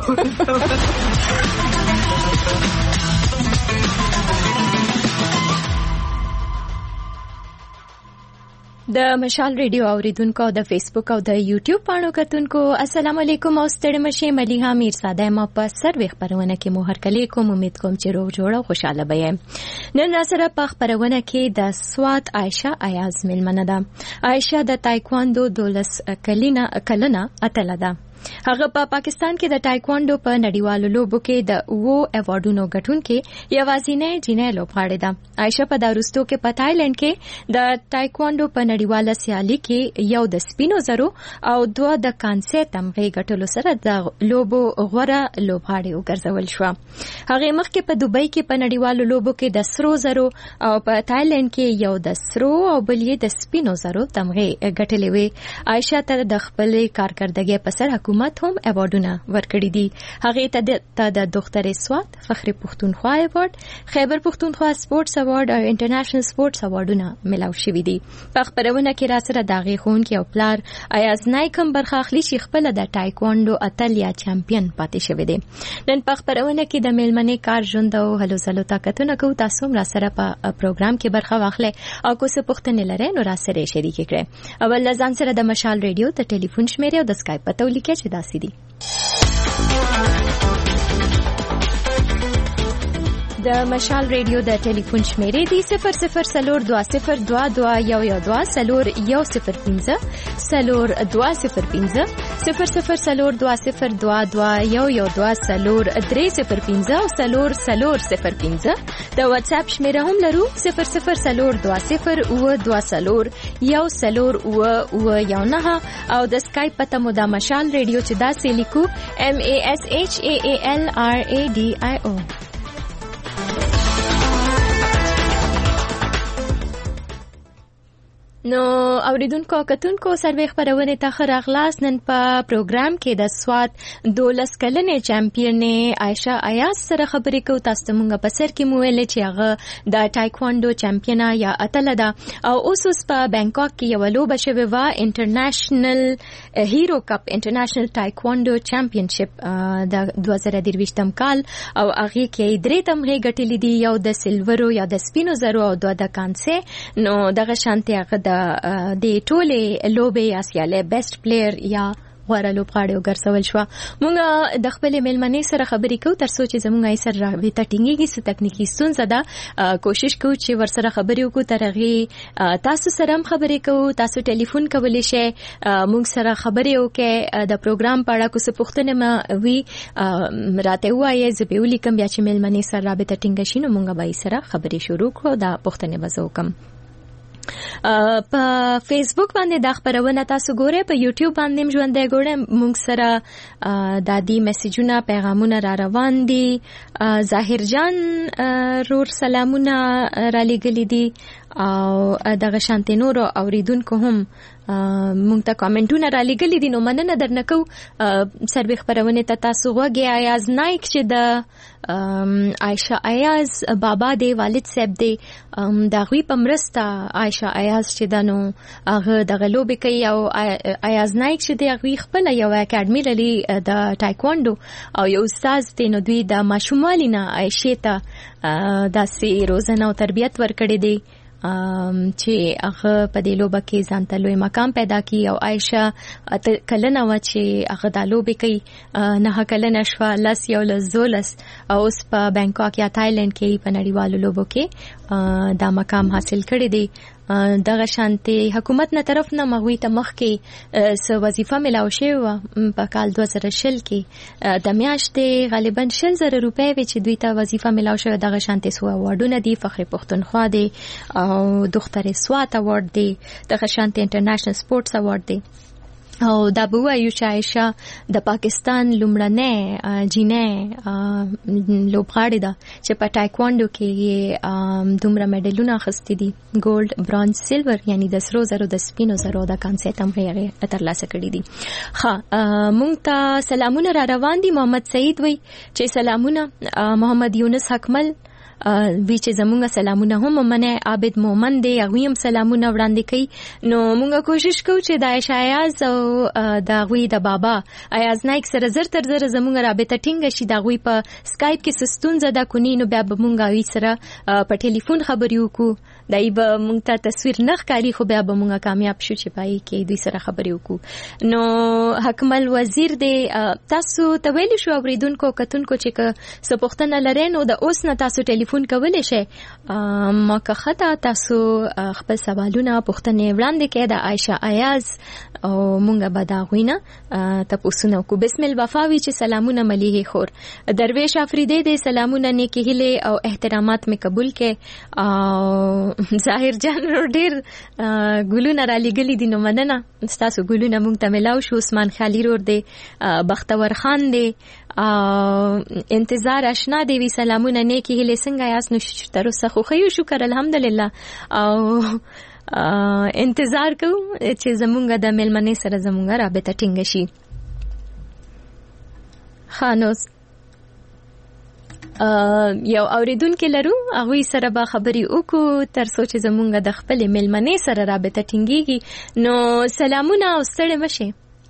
د مشال ریډیو اوریدونکو او د فیسبوک او د یوټیوب پاڼو کتونکو السلام علیکم او ستړي مشه. ملیحه امیرزاده ما په سروې خبرونه کې مو هرکلی کوم. امید کوم چې روغ جوړ او خوشاله به یم. نن سره په خبرونه کې د سوات عائشه ایاز ملمنه ده. عائشه د تایکواندو دولس کلینه کلنه اتله ده. هغه په پاکستان کې د ټایکوانډو په نړیوالو لوبو کې د وو ایوارډونو ګټونکې یوازینۍ جینۍ لوبغاړې ده. عائشه په داروستو کې په تایلند کې د ټایکوانډو په نړیواله سیالي کې یو د سپینو زرو او دوه د کانسې تمغې ګټلو سره د لوبو غوره لوبغاړې وګرځول شو. هغه مخکې په دوبۍ کې په نړیوالو لوبو کې د سرو زرو او په تایلند کې یو د سرو او بل یې د سپینو زرو تمغې ګټلې وې. عائشه ته د خپلې کارکردګۍ په سر حکومت هم ایوارډونه ورکړي دي. هغه ته د دختر سوات، فخر پښتونخوا ایوارډ، خیبر پښتونخوا سپورتس ایوارډ او انټرنیشنل سپورتس ایوارډونه ملاو شوي دي. په خبرونه کې را سره داغه خون کې او پلار ایاز نایکم برخه اخلي چې خپل د ټایکوانډو اتل یا چمپیون پاتې شوی دی. نن په خبرونه کې د میلمنې کار ژوند او هلو ځلو طاقتونه کو. تاسو را سره په پروګرام کې برخه واخلئ او کو څه پوښتنې لرئ نو را سره شریک کړئ. اول ځان سره د مشال ریډیو ته ټلیفون شمیره او د اسکایپ پته ولیکئ چې داسې دي. د مشال ریډیو د ټلیفون شمیرې دی صفر صفر سلور دوه صفر دوه دوه یو یو دوه سلور یو صفر پنځه سلور دوه صفر پنځه صفر صفر سلور دوه صفر دوه دوه یو یو دوه سلور درې صفر پنځه او سلور سلور صفر پنځه. د واتس اپ شمیره هم لرو صفر صفر سلور دوه صفر او دوه سلور یو سلور او او یو نه او د اسکایپ پته مو د مشال ریډیو چې دا سې لیکو ام ا اس اچ ا ا ال ار ا ډي آی او. نو اوریدونکو کتونکو سروې خبرونه ته خراغلاس. نن په پروګرام کې د سوات دولس کلنې چمپیونې عائشه ایاز سره خبرې کوو. تاسو ته مونږ په سر کې مو ویل چې هغه د ټایکوانډو چمپیونه یا اتله ده او اوس اوس په بانکوک کې یو لوبه شوې و انټرنیشنل هیرو کپ انټرنیشنل ټایکوانډو چمپیونشپ د دوه زره درویشتم کال او هغه کې درې تمغې ګټلې دي، یو د سلورو یا د سپینو زرو او دوه د کانسې. نو دغه شانتي هغه د د ټوله لوبې اسیاله بیسټ پلیئر یا غوړه لوبغاړی وګرځول شو. موږ د خپل میلمنې سره خبرې کوو تر څو چې زموږ یې سره راوي ټینګيږي ست تکنیکی ستونزه ده. کوشش کوو چې ور سره خبرې وکړو تر هغه تاسو سره هم خبرې کوو. تاسو ټلیفون کولی شئ موږ سره خبرې وکړئ. د پروګرام په اړه کوم پوښتنه ما وی راته وایي زه به ولیکم بیا چې میلمنې سره رابطه ټینګ شي نو موږ به یې سره خبرې شروع کړو. دا پوښتنه به زه وکم. په فیسبوک باندې دا خبرونه تاسو ګورئ، په یوټیوب باندې هم ژوندۍ ګورئ. موږ سره د دې میسجونه پیغامونه را روان دي. ظاهر جان رور سلامونه را لګلې دي او دغه شانتي نور اوریدونکو هم مونږ ته کامنټونه را لګلې دي. نو مننه درنه کو سروې خبرونه ته تاسو غوږی ایاز نایک چې د عائشه ایاز بابا دی والد صاحب دی دا غوی پمرستا عائشه ایاز چې دنو هغه د غلوبې کوي او ایاز نایک چې دی غوی خپل یو اکیډمي لري د ټایکوانډو او یو استاد دی. نو دوی د ماشومالینا عائشه ته داسې روزنه او تربیت ورکړي دي چې هغه په دې لوبه کې ځان ته لوی مقام پیدا کړي. او عائشه کلنه و چې هغه د لوبې کوي نه کلنه شوه لس یو لس زولس او اوس په بانکوک یا تایلند کې په نړیوالو لوبو کې دا مقام حاصل کړی دی. دغه شانتي حکومت نه طرف نه مغوي ته مخ کې سو وظیفه ملاو شوی و په کال دوه زره شل کې د میاشتې غالبا شل زره روپۍ وی چې دوی ته وظیفه ملاو شوی دغه شانتي سو اوارډونه دي فخر پښتونخوا دي او دختر سوات اوارډ دي دغه شانتي انټرنیشنل سپورتس اوارډ دي او دا به وایو چې عائشه د پاکستان لومړنۍ جینۍ لوبغاړې ده چې په ټایکوانډو کې دومره میډلونه اخیستي دي ګولډ برانز سیلور یعنی د سرو زرو د سپینو زرو د کانسي تمغه یې ترلاسه کړي دي. ها مونږ ته سلامونه را روان دي. محمد سعید وی چې سلامونه. محمد یونس حکمل وی چې زمونږ سلامونه هم منه. عابد مومن دی هغه هم سلامونه وړاندې کوي. نو مونږه کوشش کوو چې د عائشہ ایاز او د غوی د بابا ایاز نایک سره زر تر زر زمونږ رابطه ټینګه شي. د غوی په سکایپ کې سستون زده کونی نو بیا به مونږه وی سره په ټلیفون خبرې وکړو. دای به مونږ ته تصویر نه ښکاري خو بیا به مونږه کامیاب شو چې پای کې دوی سره خبرې وکړو. نو حکمل وزیر دی تاسو ته ویل شو اوریدونکو کتونکو چې که سپوښتنه لرئ نو د اوس نه تاسو ټلیفون کولای شئ. ما که خطا تاسو خپل سوالونه پوښتنې وړاندې کړئ د عائشہ ایاز او مونږه به د هغوی نه تپوسونه وکړو. بسم الوفاوي چې سلامونه ملیحې خور. درویش افریدی دی سلامونه نیکې هیلې او احترامات مې قبول کړئ. او ظاهر جان ډېر ګلونه را لېږلي دي نو مننه ستاسو ګلونه مونږ ته ملاو شو. عثمان خالي رور دی بختور خان دی انتظار اشنا دی وی سلامونه نیکی هله څنګه یاس نو تر اوسه خو خیو شکر الحمدلله او انتظار کوم چې زمونږ د ملمنې سره زمونږ رابطه ټینګه شي. خانوس یو اوریدونکو لرو هغه سره به خبري وکړو تر څو چې زمونږ د خپل ملمنې سره رابطه ټینګيږي. نو سلامونه او ستړي مشه.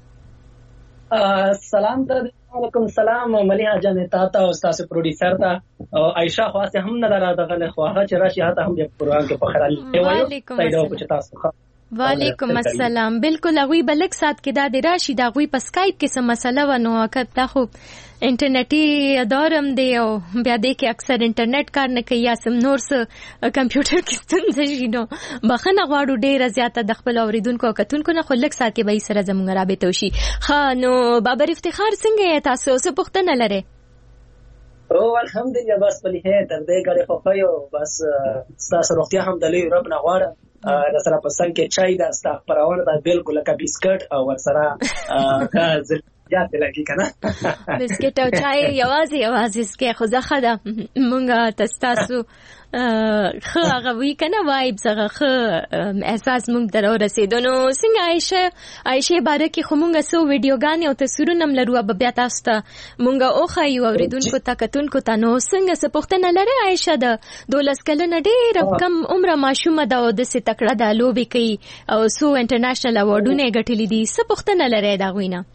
سلام علیکم. سلام ملیحه جان ته او تاسو پروډوسر ته او عائشہ خاصه هم نه را دغه خواهه چې راشي هغه هم د پروګرام کې په خړل وعلیکم السلام. وعلیکم السلام. بالکل هغوی بلک سات کې دا د راشي دا غوي په سکایپ کې سم مسله و نو کته خو انټرنیټي دورم دی او بیا دې کې اکثر انټرنیټ کار نه کوي یا سم نور څه کمپیوټر کې ستونزې شي نو بخنه غواړو ډېر زیاته د خپل اوریدونکو او کتونکو نه خلک سات کې به سره زموږ رابطه وشي. ها نو بابر افتخار څنګه تاسو څه پوښتنه لرئ؟ او الحمدلله بس ملیحه تر دې غړي خو خو بس تاسو روغتیا هم د لوی رب نه غواړم. د سره په څنګه کې چای دا ستا پرونه دا بالکل لکه بسکټ او ورسره غاز جاته لګی کنه بسکټ او چای یوازې یوازې سکه خو ځخه ده مونږه تاسو خو هغه وی کنه وایب زغه خو احساس مونږ درو رسیدو. نو څنګه عائشہ عائشہ باره کې خو مونږه سو ویډیوګانې او تصویرونه لرو به بیا تاسو ته مونږه اوخه یو اوریدونکو ته کتونکو ته. نو څنګه څه پوښتنه لري عائشہ د دولس کلنه ډېر کم عمره ماشومه ده او د څه تکړه ده لوبي کوي او سو انټرنیشنل اوارډونه ګټلې دي څه پوښتنه لري دا غوینه؟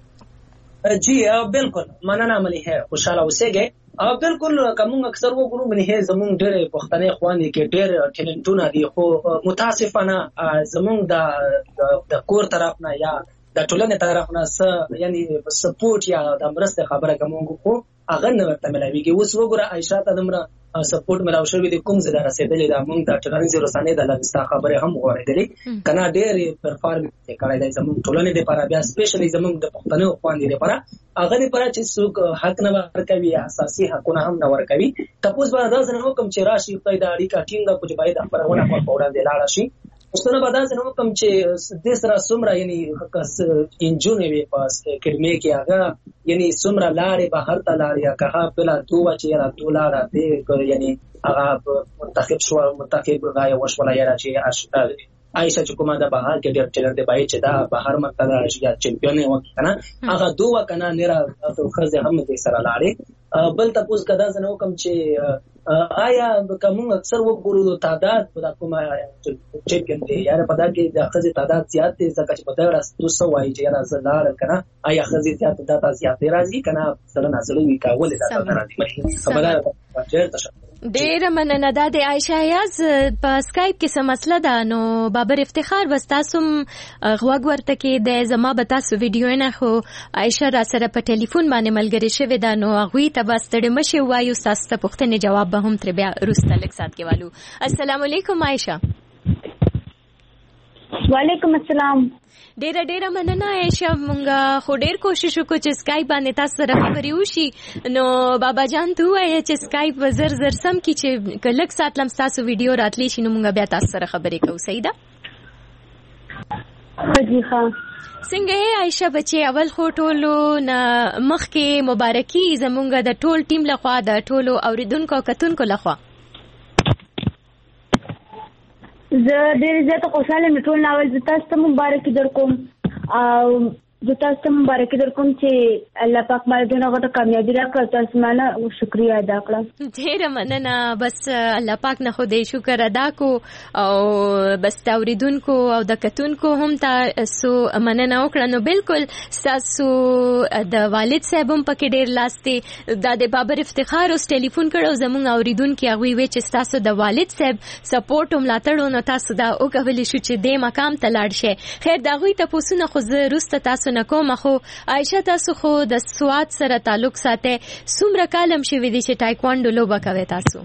جی بالکل مننه ملیحه خوشاله اوسئ. او بالکل کوم اکثر وګورو منه زمون ډېر پښتنې خوانې کې ډېر ټیلنټونه دي خو متاسفانه زمون د د کور طرف نه یا د ټولنې طرف نه س یعنی سپورټ یا د مرسته خبره کوم کو هغه نه ورته ملایوي. اوس وګوره عائشہ ته دمره سپورټ ملاو شوی د کوم ځای رسیدلې دا مونږ د ټولنیز رسنۍ د لګستا خبره هم غوړېدلې کنه ډېر پرفارمنس کړای دی زموږ ټولنې لپاره بیا سپیشلی زموږ د پښتنو خواندې لپاره هغه لپاره چې څوک حق نه ورکوي اساسي حقونه هم نه ورکوي. تاسو به دا ځنه حکم چې راشي په د اړیکه ټینګه کوم باید خبرونه په وړاندې لاړ شي. اوسنه به دا ځنه حکم چې د سره سمرا یعنی انجونې وي پاس کډمه کې هغه یعنی سمرا لارې بهر ته لارې هغه بلا دوه چې را دولاړه دې یعنی هغه منتخب شو منتخب غايه وشولا یاره چې عائشہ چې کومه د بهر کې ډېر چلن دی بای چې دا بهر مرتبه راشي یا چمپیون وي کنه هغه دوه کنه نه خزه هم دې سره لاړې. بل تاسو کدا زنه حکم چې آیا کوم اکثر وګورو تعداد په کومه چمپیون دی یاره په دا کې د خزه تعداد زیات دی ځکه چې په دا راس دوه سو وایي چې یاره زلال کنه آیا خزه زیات داتا زیات راځي کنه سره نازلې وی کاول دا راځي خبره ډېر ډېر مننه. دا د عائشہ ایاز په سکایپ کې څه مسله ده نو بابر افتخار وستاسو غوږ ورته کې د زما به تاسو ویډیو نه خو عائشہ را سره په ټلیفون باندې ملګری شوې ده نو هغوی ته به ستړي مشي وایو تاسو ته پوښتنې جواب به هم تر بیا وروسته لږ ساعت کې والو. السلام علیکم عائشہ. وعلیکم السلام. ډیره ډیره مننه عائشہ. مونږه خو ډیر کوشش وکړو چې سکایپ باندې تاسو سره خبرې وشي. نو بابا جان ته وایي چې سکایپ زر زر سم کی چې کلک سات لم تاسو ویډیو راتلی شي نو مونږ بیا تاسو سره خبرې کوو. صحیح ده؟ جی ها. څنګه یې عائشہ بچي؟ اول خو ټولو نه مخکې مبارکي زمونږ د ټول ټیم لخوا د ټولو اوریدونکو او کتونکو لخوا. زه ډېر زیاته خوشاله یم ټول ناول زه تاسو ته مبارکي درکوم او زه تاسو ته مبارکي درکوم چې الله پاک مال دونه غوټه کامیابی راکړه. تاسو مالا شکریا ادا کړه. ډېره مننه. بس الله پاک نه خو دې شکر ادا کو او بس د اوریدونکو او د کتونکو هم تاسو مننه وکړه. نو بالکل تاسو د والد صاحب هم پکې ډېر لاس دی. دا د بابر افتخار اوس ټلیفون کړو زموږ اوریدونکو هغوی وی چې تاسو د والد صاحب سپورټ هم ملاتړ نو تاسو دا وکولی شو چې دې مقام ته لاړ شئ. خیر د هغوی تپوسونه خو زه وروسته تاسو نه کوم. خو عائشہ تاسو خو د سواد سره تعلق ساتئ. څومره کالم شوي دي چې ټایکوانډو لوبه کوئ تاسو؟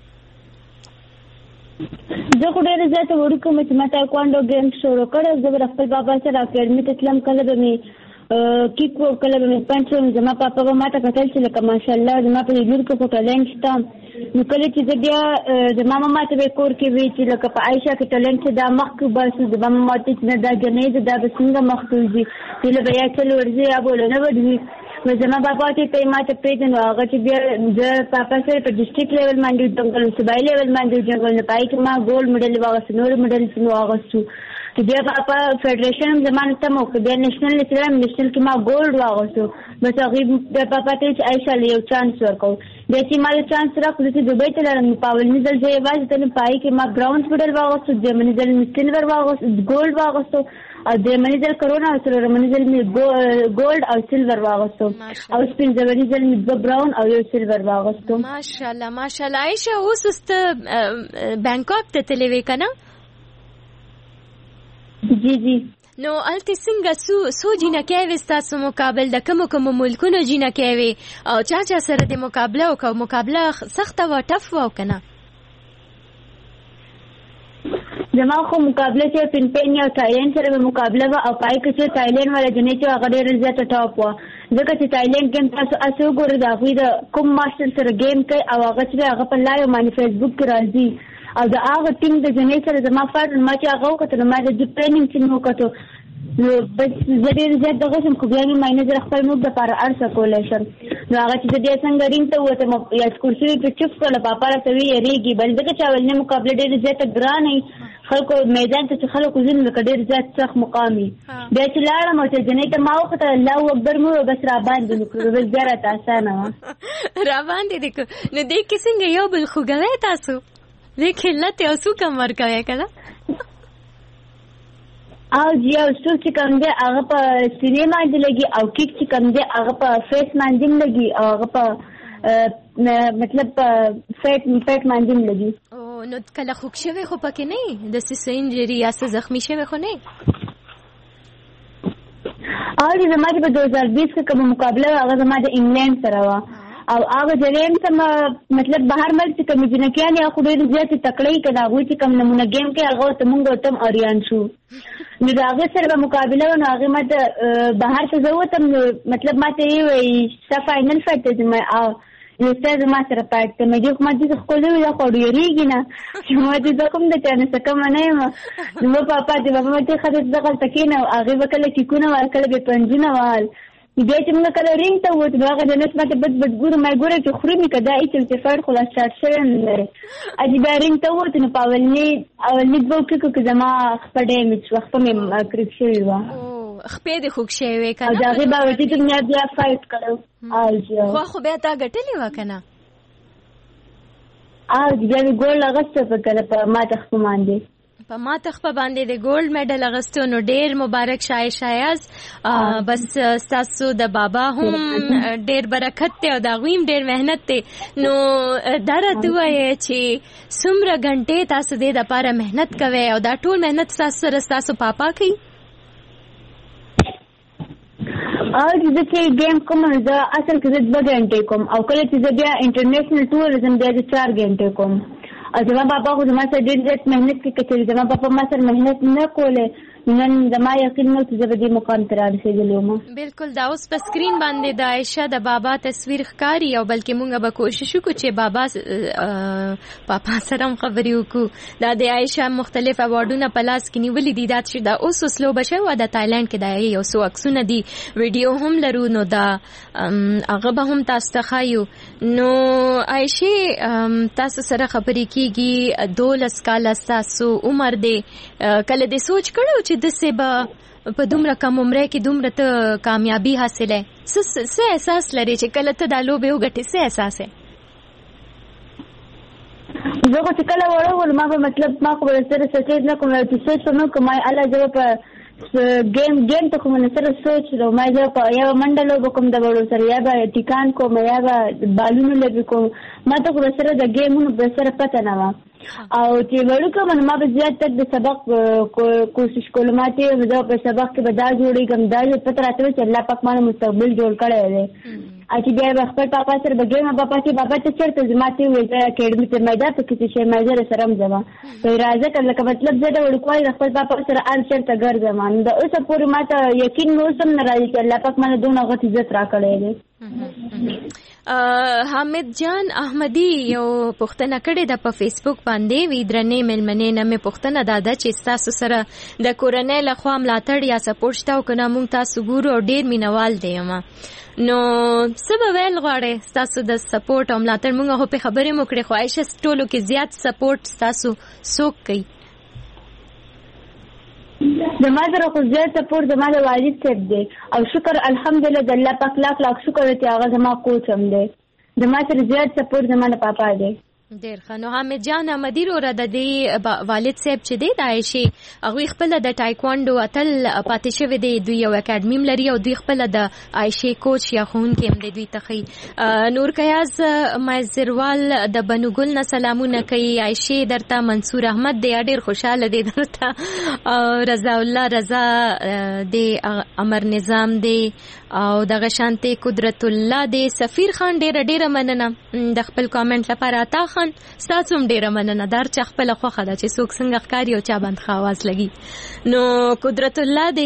زه خو ډېره زیاته وړوکې وم چې ما ټایکوانډو ګیم شروع کړی. زه به خپل بابا سره اکیډمي ته تلم. کله به مې کیک و کله به مې پنچ وم. زما پاپا به ما ته کتل چې لکه ماشاءالله زما په دې لور کې خو ټالنټ شته. نو کله چې زه بیا زما ماما ته به کور کې وی چې لکه په عائشہ کې ټالنټ شته دا مخکې باسو. زما ماما ته چې نه دا جنۍ ده دا به څنګه مخکې وځي چې له به یا چل ورځي یا به نه ودوي. نو زما بابا چې ته ما ته پرېږدي نو هغه چې بیا زه پاپا سره په ډسټرکټ لیول باندې وجنګل صوبایي لیول باندې وجنګل نو پای کې ما ګولډ میډل واغستو نور میډل مو واغستو. بیا پاپا فیډریشن زمانه ته مو بیا نېشنل نېشنل نېشنل کې ما ګولډ واغستو. بس هغه بیا پاپا ته چې عائشہ له یو چانس ورکو. بیا چې ما له چانس راکړو چې دوبۍ ته لاړم په اول ځل زه یوازې ته نه پای کې ما برونز میډل واغستو. دویمه ځل مې سلور واغستو ګولډ واغستو او دویمه ځل کرونا او څلورمه ځل مې ګولډ او سلور واغستو او پنځمه ځل مې براون او یو سلور واغستو. ماشاءالله ماشاءالله. عائشہ اوس است بانکاک ته تللی وې کنه؟ جی جی. نو الته څنګه سو سو جنکې وې ستاسو مقابل د کوم کوم ملکونو جنکې وې او چا چا سره د مقابله وکاو؟ مقابله سخته و ټف و کنه؟ زما خو مقابله چې فلپین او تایلند سره به مقابله و او پای کې چې تایلند والا جنې چې هغه ډېر زیاته ټاپ و ځکه چې تایلند ګیم تاسو اسو ګورئ د هغوی د کوم ماسټر سره ګیم کوي او هغه چې هغه په لایو باندې فیسبوک کې راځي او د هغه ټیم د جنې سره زما فرد ما چې هغه وکتل ما د ټریننګ چې مو وکړو نو بس زه ډېر زیات دغه شم خو بیا مې ماینه خپل موږ دپاره ارڅه کولی شم. نو هغه چې زه بیا څنګه رینګ ته ووتم یا سکور شوي پرې چپ کړله پاپا راته وي یېرېږي بل ځکه چې اولنۍ مقابله ډېره زیاته ګرانه وي خلکو میدان ته چې خلکو ځي نو لکه ډېر زیات سخت مقام وي. بیا چې لاړم او چې جنۍ ته ما وکتل الله اکبر مې وویل بس راباندې مې کړو بس بیا راته اسانه وه. راباندې دې کړو. نو دې کې څنګه یو بل خوږوئ تاسو؟ دې خلت او څو کم ورکوئ که نه؟ او جی او څوک چې کوم دی هغه په سینې باندې لګي او کیک چې کوم دی هغه په فیس باندې هم لګي او هغه په مطلب په فیټ فیټ باندې هم لګي. او نو کله خوږ شوی خو پکې نه د څه انجری یا څه زخمی شوی خو نه؟ او چې زما چې په دو هزار بیس کې کومه مقابله وه هغه زما د انګلینډ سره وه او هغه جریم ته مطلب بهر ملک چې کومې جنکیانې هغه خو ډېرې زیاتې تکړه که د هغوی چې کوم نمونه گیم کوي هغه ورته مونږ ورته هم اریان شو. نو د هغې سره به مقابله وه نو هغې ما ته بهر ته زه وتم نو مطلب ما ته یې وایي ستا فاینل فایټ ته ځم او یو ستا زما سره فایټ ته مې خو ما دې څه ښکلې وي دا خو ډېرېږي نه چې ما دې زه کوم د چا نه څه کمه نه یم. نو پاپا دې بابا ما دې ښه دغلته کښېنه هغې به کله کیکونه وهل کله به پنجونه وهل. بیا چې موږ کله رینګ ته ووتو نو هغه جنت ما ته بد بد ګورو ما ګوره چې خوري مې که دا ایچل چې فایټ خو لا سټارټ شوی نه لري. چې بیا رینګ ته ووتو نو په اولني اولني دوو کیکو کې زما خپه ډیمیج شوه خپه مې کرک شوې وه خپې دې خوږ شوې وې که او د هغې باوجود مې بیا فایټ کړی خو خو بیا تا ګټلې وه که نه؟ او بیا مې ګولډ اغوسته په کله په ماته خپه باندې په ما تخپه باندې د ګولډ میډل اغستو نو ډیر مبارک شایع شایز. بس ستاسو د بابا هم ډیر برکت ته او د غویم ډیر مهنت ته. نو دا راته وایي چې څومره غنټې تاسو دې د لپاره مهنت کوئ او دا ټول مهنت تاسو سره تاسو پاپا کوي؟ او زه چې گیم کوم زه اصل کې زه دوه غنټې کوم او کله چې زه بیا انټرنیشنل ټور ځم بیا زه چار غنټې کوم او زما بابا خو زما سره ډېر زیات مهنت کوي، که زما بابا ما سره مهنت نه کولی نن زما یقین نو چې زه به دې مقام ته رارسېدلې وم. بالکل دا اوس په سکرین باندې د عایشه د بابا تصویر ښکاري او بلکې مونږ به کوشش وکړو چې بابا پاپا سره هم خبرې وکړو. دا د عایشه مختلف اوارډونه په لاس کې نیولي دي، دا چې دا اوس اوس لوبه شوې وه د تایلنډ کې، دا یو څو عکسونه دي، ویډیو هم لرو، نو دا هغه به هم تاسو ته ښایو. نو عایشې تاسو سره خبرې کېږي، دولس کاله ستاسو عمر دی، کله دې سوچ کړو چې دسې به په دومره کم عمره کې دومره ته کامیابی حاصله؟ څه احساس لري چې کله ته دا لوبې وګټې؟ څه احساس یې؟ زه خو چې کله وړه وم ما به مطلب ما خو به سره سوچ نه کوم، چې سوچ به نه کوم الله زه په ګیم ګیم ته کوم نه سره سوچ لرو، ما زه په یا منډه لوبه کوم د وړو سره، یا به ټیکان کوم، یا به بالونو لوبې کوم، ما ته خو سره د ګیمونو به سره پته نه وه. او چې وړوکه من ما به زیات تر د سبق کوشش کولم، ما چې زه په سبق کې به دا جوړېږم، دا پته راته چې الله پاک ما مستقبل جوړ کړی دی. چې بیا به خپل پاپا سره به ګیم پاپا چې بابا ته چېرته ځما ته وویل زه اکیډمي ته میدا په کې چې شی میدا سره هم ځم، وایي راځه که لکه مطلب زه د وړوکوالي د خپل پاپا سره هر چېرته ګرځم. نو د اوسه پورې ما ته یقین نو اوس هم نه راځي چې الله پاک ما نه دونه غټ عزت راکړی دی. حامد جان احمدی یو پوښتنه کړې ده په فیسبوک باندې، وی درنې مېلمنې نه مې پوښتنه دا ده چې ستاسو سره د کورنۍ لخوا ملاتړ یا سپورټ شته او که نه موږ تاسو ګورو او ډېر مینوال دی یم، نو څه به ویل غواړئ ستاسو د سپورټ او ملاتړ؟ موږ خو پې خبرې مو کړې، خو عایشه ټولو کې زیات سپورټ ستاسو څوک کوي؟ زما سره خو زیات سپورټ زما د والد صاحب دی، او شکر الحمدلله د الله پاک لاک لاک شکر دی چې هغه زما کوچ هم دی. زما سره زیات سپورټ زما د پاپا دی. ډېر ښه. نو حامد جان احمدي وروره د دې والد صاحب چې دی د عایشې هغوی خپله د ټایکوانډو اتل پاتې شوی دی، دوی یو اکاډمي هم لري او دوی خپله د عایشې کوچ یا ښوونکی هم دی دوی ته ښیي. نور کیاز مایزروال د بنوګل نه سلامونه کوي، عایشې درته منصور احمد دی ډېر خوشحاله دی درته، او رضا الله رضا دی، امر نظام دی، او دغه شانتې قدرت الله دی، سفیر خان ډېره ډېره مننه د خپل کامنټ لپاره. عطا خان ستاسو هم ډېره مننه، دا چا خپله خوښه ده چې څوک څنګه ښکاري او چا باندې ښه اواز لګي. نو قدرت الله دی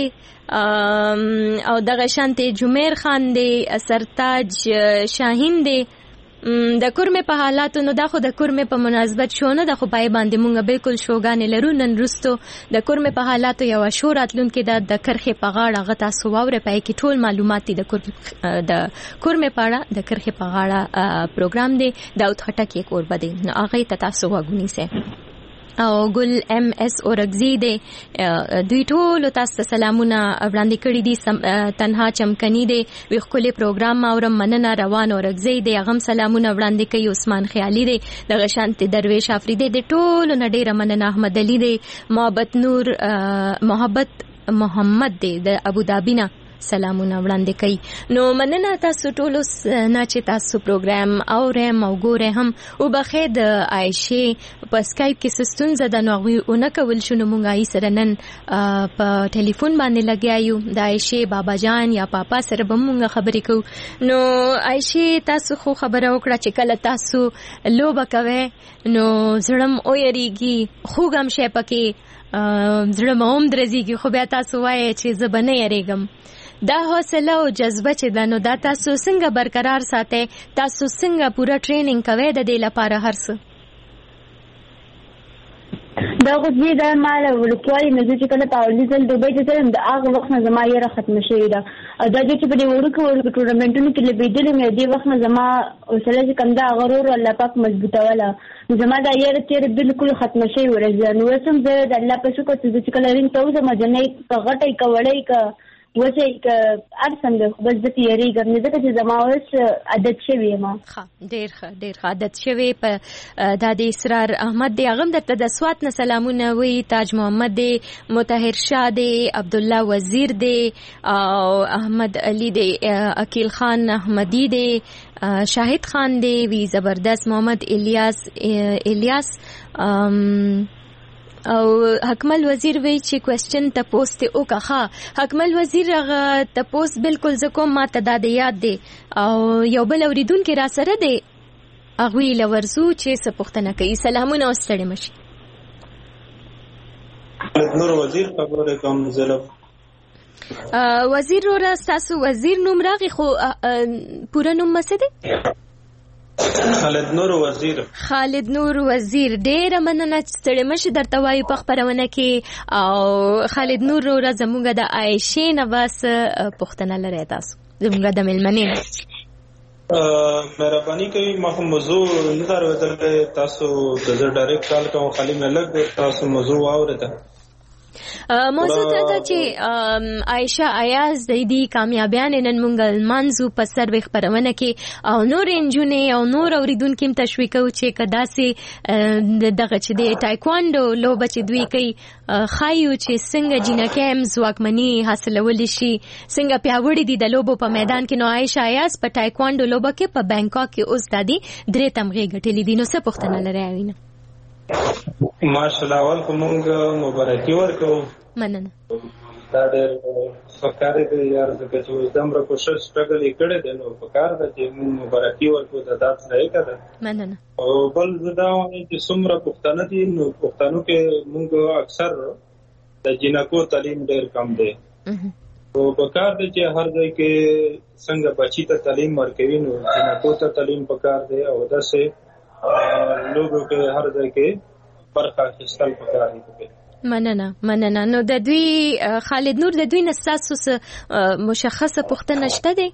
او دغه شانتې جمیر خان دی، سرتاج شاهین دی. د کورمې په حالاتو، نو دا خو د کورمې په مناسبت شو نه ده، خو پای باندې مونږ بالکل شوګانې لرو. نن وروستو د کورمې په حالاتو یوه شو راتلونکې ده د کرښې په غاړه، هغه تاسو واورئ، پای کې ټول معلومات دي د کورمې په اړه. د کرښې په غاړه پروګرام دی، داود خټک یې کوربه دی، نو هغې ته تاسو غوږ ونیسئ. او ګل ایم ایس اورګزی دی، دوی ټولو تاسو ته سلامونه وړاندې کړي دي. تنها چمکني دی، وی ښکلی پروګرام اورم، مننه. روان اورګزی دی، هغه هم سلامونه وړاندې کوي. عثمان خیالي دی، دغه شانتې درویش افریدی دی، ټولو نه ډېره مننه. احمد علي دی، محبت نور محبت محمد دی د ابودابي نه سلامونه وړاندې کوي. نو مننه تاسو ټولو نه چې تاسو پروګرام اورئ او ګورئ هم. وبخښئ د عایشې په سکایپ کې څه ستونزه ده، نو هغوی ونه کول شو، نو موږ هغې سره نن په ټلیفون باندې لګیا یو. د عایشې بابا جان یا پاپا سره به موږ خبرې کوو. نو عایشې تاسو خو خبره وکړه چې کله تاسو لوبه کوئ نو زړه م ویریږي، خوږ هم شی پکې زړه مه هم درزیږي، خو بیا تاسو وایئ چې زه به نه یریږم. دا حوصله او جذبه چې ده، نو دا تاسو څنګه برقرار ساتئ؟ تاسو څنګه پوره ټریننګ کوئ د دې لپاره هر څه؟ دا خو دې دا ما له وړوکوالي نه چې کله په اولي ځل دوبۍ ته تلم د هغه وخت نه زما یره ختمه شوې ده، او دا چې په دې وړوکو وړوکو ټورنمنټونو کې لوبېدلې مې دې وخت نه زما حوصله چې کوم ده هغه ورو الله پاک مضبوطوله، نو زما دا یره تېره بالکل ختمه شوې ورځ. نو اوس هم زه د الله په شکر چې کله رینګ ته وځم جنۍ په غټۍ که وړۍ که وځي که هر څنګه خو بس زه تیارېږم، نه ځکه چې زما اوس عادت شوې یم. ښه، ډېر ښه ډېر ښه عادت شوې. په دا د اسرار احمد دی، هغه هم درته د سوات نه سلامونه وایي. تاج محمد دی، مطهر شاه دی، عبدالله وزیر دی، او احمد علي دی، عقیل خان احمدي دی، شاهد خان دی، وی زبردست محمد الیاس الیاس او حکمل وزیر وی چې کوېسچن تپوس ته وکړه. ښه حکمل وزیر هغه تپوس بالکل زه کوم، ما ته دا د یاد دی، او یو بل اورېدونکی را سره دی. هغوی له ورځو چې څه پوښتنه کوي. سلامونه او ستړي مشي. نور وزیر خبره کوم زلف وزیر وروره ستاسو وزیر نوم راغی خو پوره نوم څه دی؟ خالد نور وزیر. خالد نور وزیر ډېره مننه چې ستړي مشي درته وایو په خپرونه کې. او خالد نور وروره زموږ د عایشې نه بس پوښتنه لرئ تاسو زموږ د مېلمنې نه. مهرباني کوي ما هم موضوع نه درلودل تاسو د زه ډایرکټ کال کوم خالي مې لګ تاسو موضوع واورېده. موضوع دا چې عایشه ایاز د دې کامیابیانې نن مونږ لمانځو په سروې خپرونه کې او نور انجونې او نور اوریدونکو هم تشویق کوو چې کدا سي دغه چې د ټایکوانډو لوبه چې دوی کوي خایو چې څنګه جنکه هم ځواکمني حاصلول شي څنګه پیاوړي دي د لوبو په میدان کې. نو عایشه ایاز په ټایکوانډو لوبه کې په بانکاک کې اوس د دې درې تمغې ګټلې دي. نو څه پوښتنه لرئ وینه؟ ماشاءالله اول کومه مبارکي ورکو. مننه. دا ډېر فکر دی یار ځکه چې اوس دمره کوشش سټرګل یې کړی دی نو فکر دی چې موږ مبارکي ورکو د دات ځای کړه. مننه. او بل زدا وایي چې څومره پښتانه دي نو پښتنو کې موږ اکثر د جنکو تعلیم ډېر کم دی. او پکار دی چې هر ځای کې څنګه بچی ته تعلیم ورکوي نو جنکو ته تعلیم پکار دی او داسې لوګو کې هر ځای کې برخه اخیستل پکار دی. مننه مننه. نو د دوی خالد نور د دوی نساسو مشخصه پوښتنه شته دی؟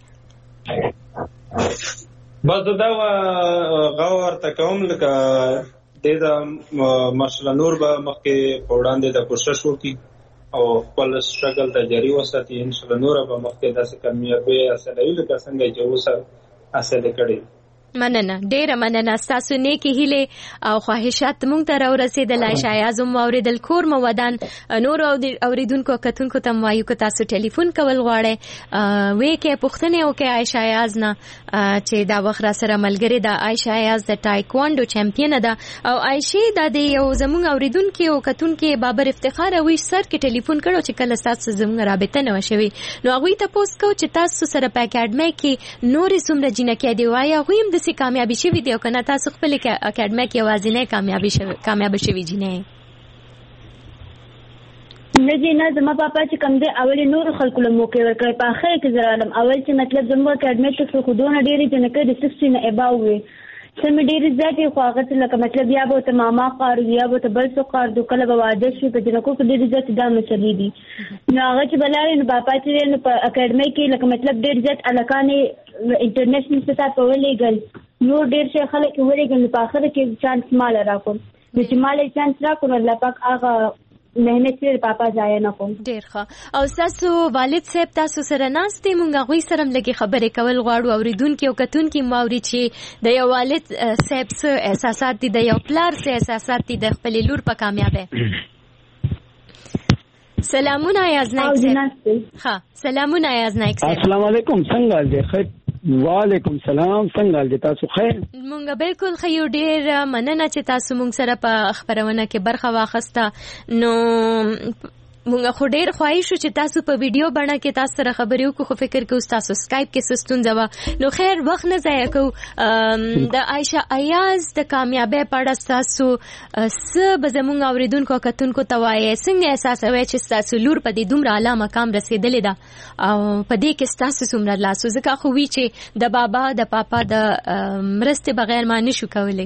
بس دا غوړ تکوم لکه د مارشل نور به مخکې په وړاندې د کوشش وکړي او خپل سټرګل ته جاری وساتي. ان شاء الله نور به مخکې داسې کامیابی حاصلوي لکه څنګه چې اوس حاصل کړي. مننه ډیره مننه. ستاسو نیکی هیله او خواهشات مونږ ته راورسېدل. عایشه ایاز مو اوریدل کور مو ودان نور اوریدونکو کتونکو ته وایو که تاسو ټلیفون کول غواړئ وې کې پوښتنه وکړئ عایشه ایاز نه چې دا وخت را سره ملګری ده. عایشه ایاز د ټایکوانډو چمپیون ده او عایشه د یو زموږ اوریدونکو او کتونکو بابر افتخار وی سر کې ټلیفون کړو چې کله تاسو زموږ رابطه نه وشوي نو هغه ته پوسټ کو چې تاسو سره په اکیډمي کې نورې څومره جنکې دی وایي هغه هم د سی کامیابی شوی دی او کنه تاسو خپل اکیډمي کې وازینه کامیابی شوی کامیاب شوی جنې نه جی نه زما پاپا چې کوم دی اول نور خلکو له موقع ورکړی په اخر کې زرالم اول چې مطلب زموږ اکیډمي ته خودونه ډېری جنکې د سکسټي نه اباوي سم ډېری ځاتې خو هغه څه لکه مطلب یا به ته ماما قار یا به ته بل څه قار د کله به واده شي په جنکو کې ډېری ځات دا مسلې دي نو هغه چې بلاره نو پاپا چې نو په اکیډمي کې لکه مطلب ډېر ځات الکانې انټرنیشنل سطح په ولېګل نور ډېر شي خلک ولېګل په اخر کې چانس مال راکوم چې مال چانس راکوم الله پاک هغه مهنت سره پاپا ځای نه کوم. ډېر ښه. او تاسو والد صاحب تاسو سره ناست دي مونږ غوي سره لګي خبرې کول غواړو اوریدونکو او کتونکو ماوري چې د یو والد صاحب څه احساسات دي د یو پلار څه احساسات دي د خپل لور په کامیابی. سلامونه ایاز نایک صاحب. ها سلامونه ایاز نایک صاحب. السلام علیکم څنګه دې خیر؟ وعلیکم سلام څنګه دې تاسو خیر؟ مونږ بالکل خیو ډیر مننه چې تاسو مونږ سره په خبرونه کې برخه واخسته نو مونږ خو ډیر خوښ شو چې تاسو په ویډیو باندې کې تاسو سره خبرې وکړو خو فکر کوم تاسو سکایپ کې سستون ځوا نو خیر وخت نه ضایع کو د عایشه ایاز د کامیابی په اړه تاسو څه به زموږ اوریدونکو کتونکو ته وایي څنګه احساس وای چې تاسو لور په دې دومره اعلی مقام رسیدلې ده او په دې کې تاسو څومره لاسو ځکه خو وی چې د بابا د پاپا د مرسته بغیر ما نشو کولای.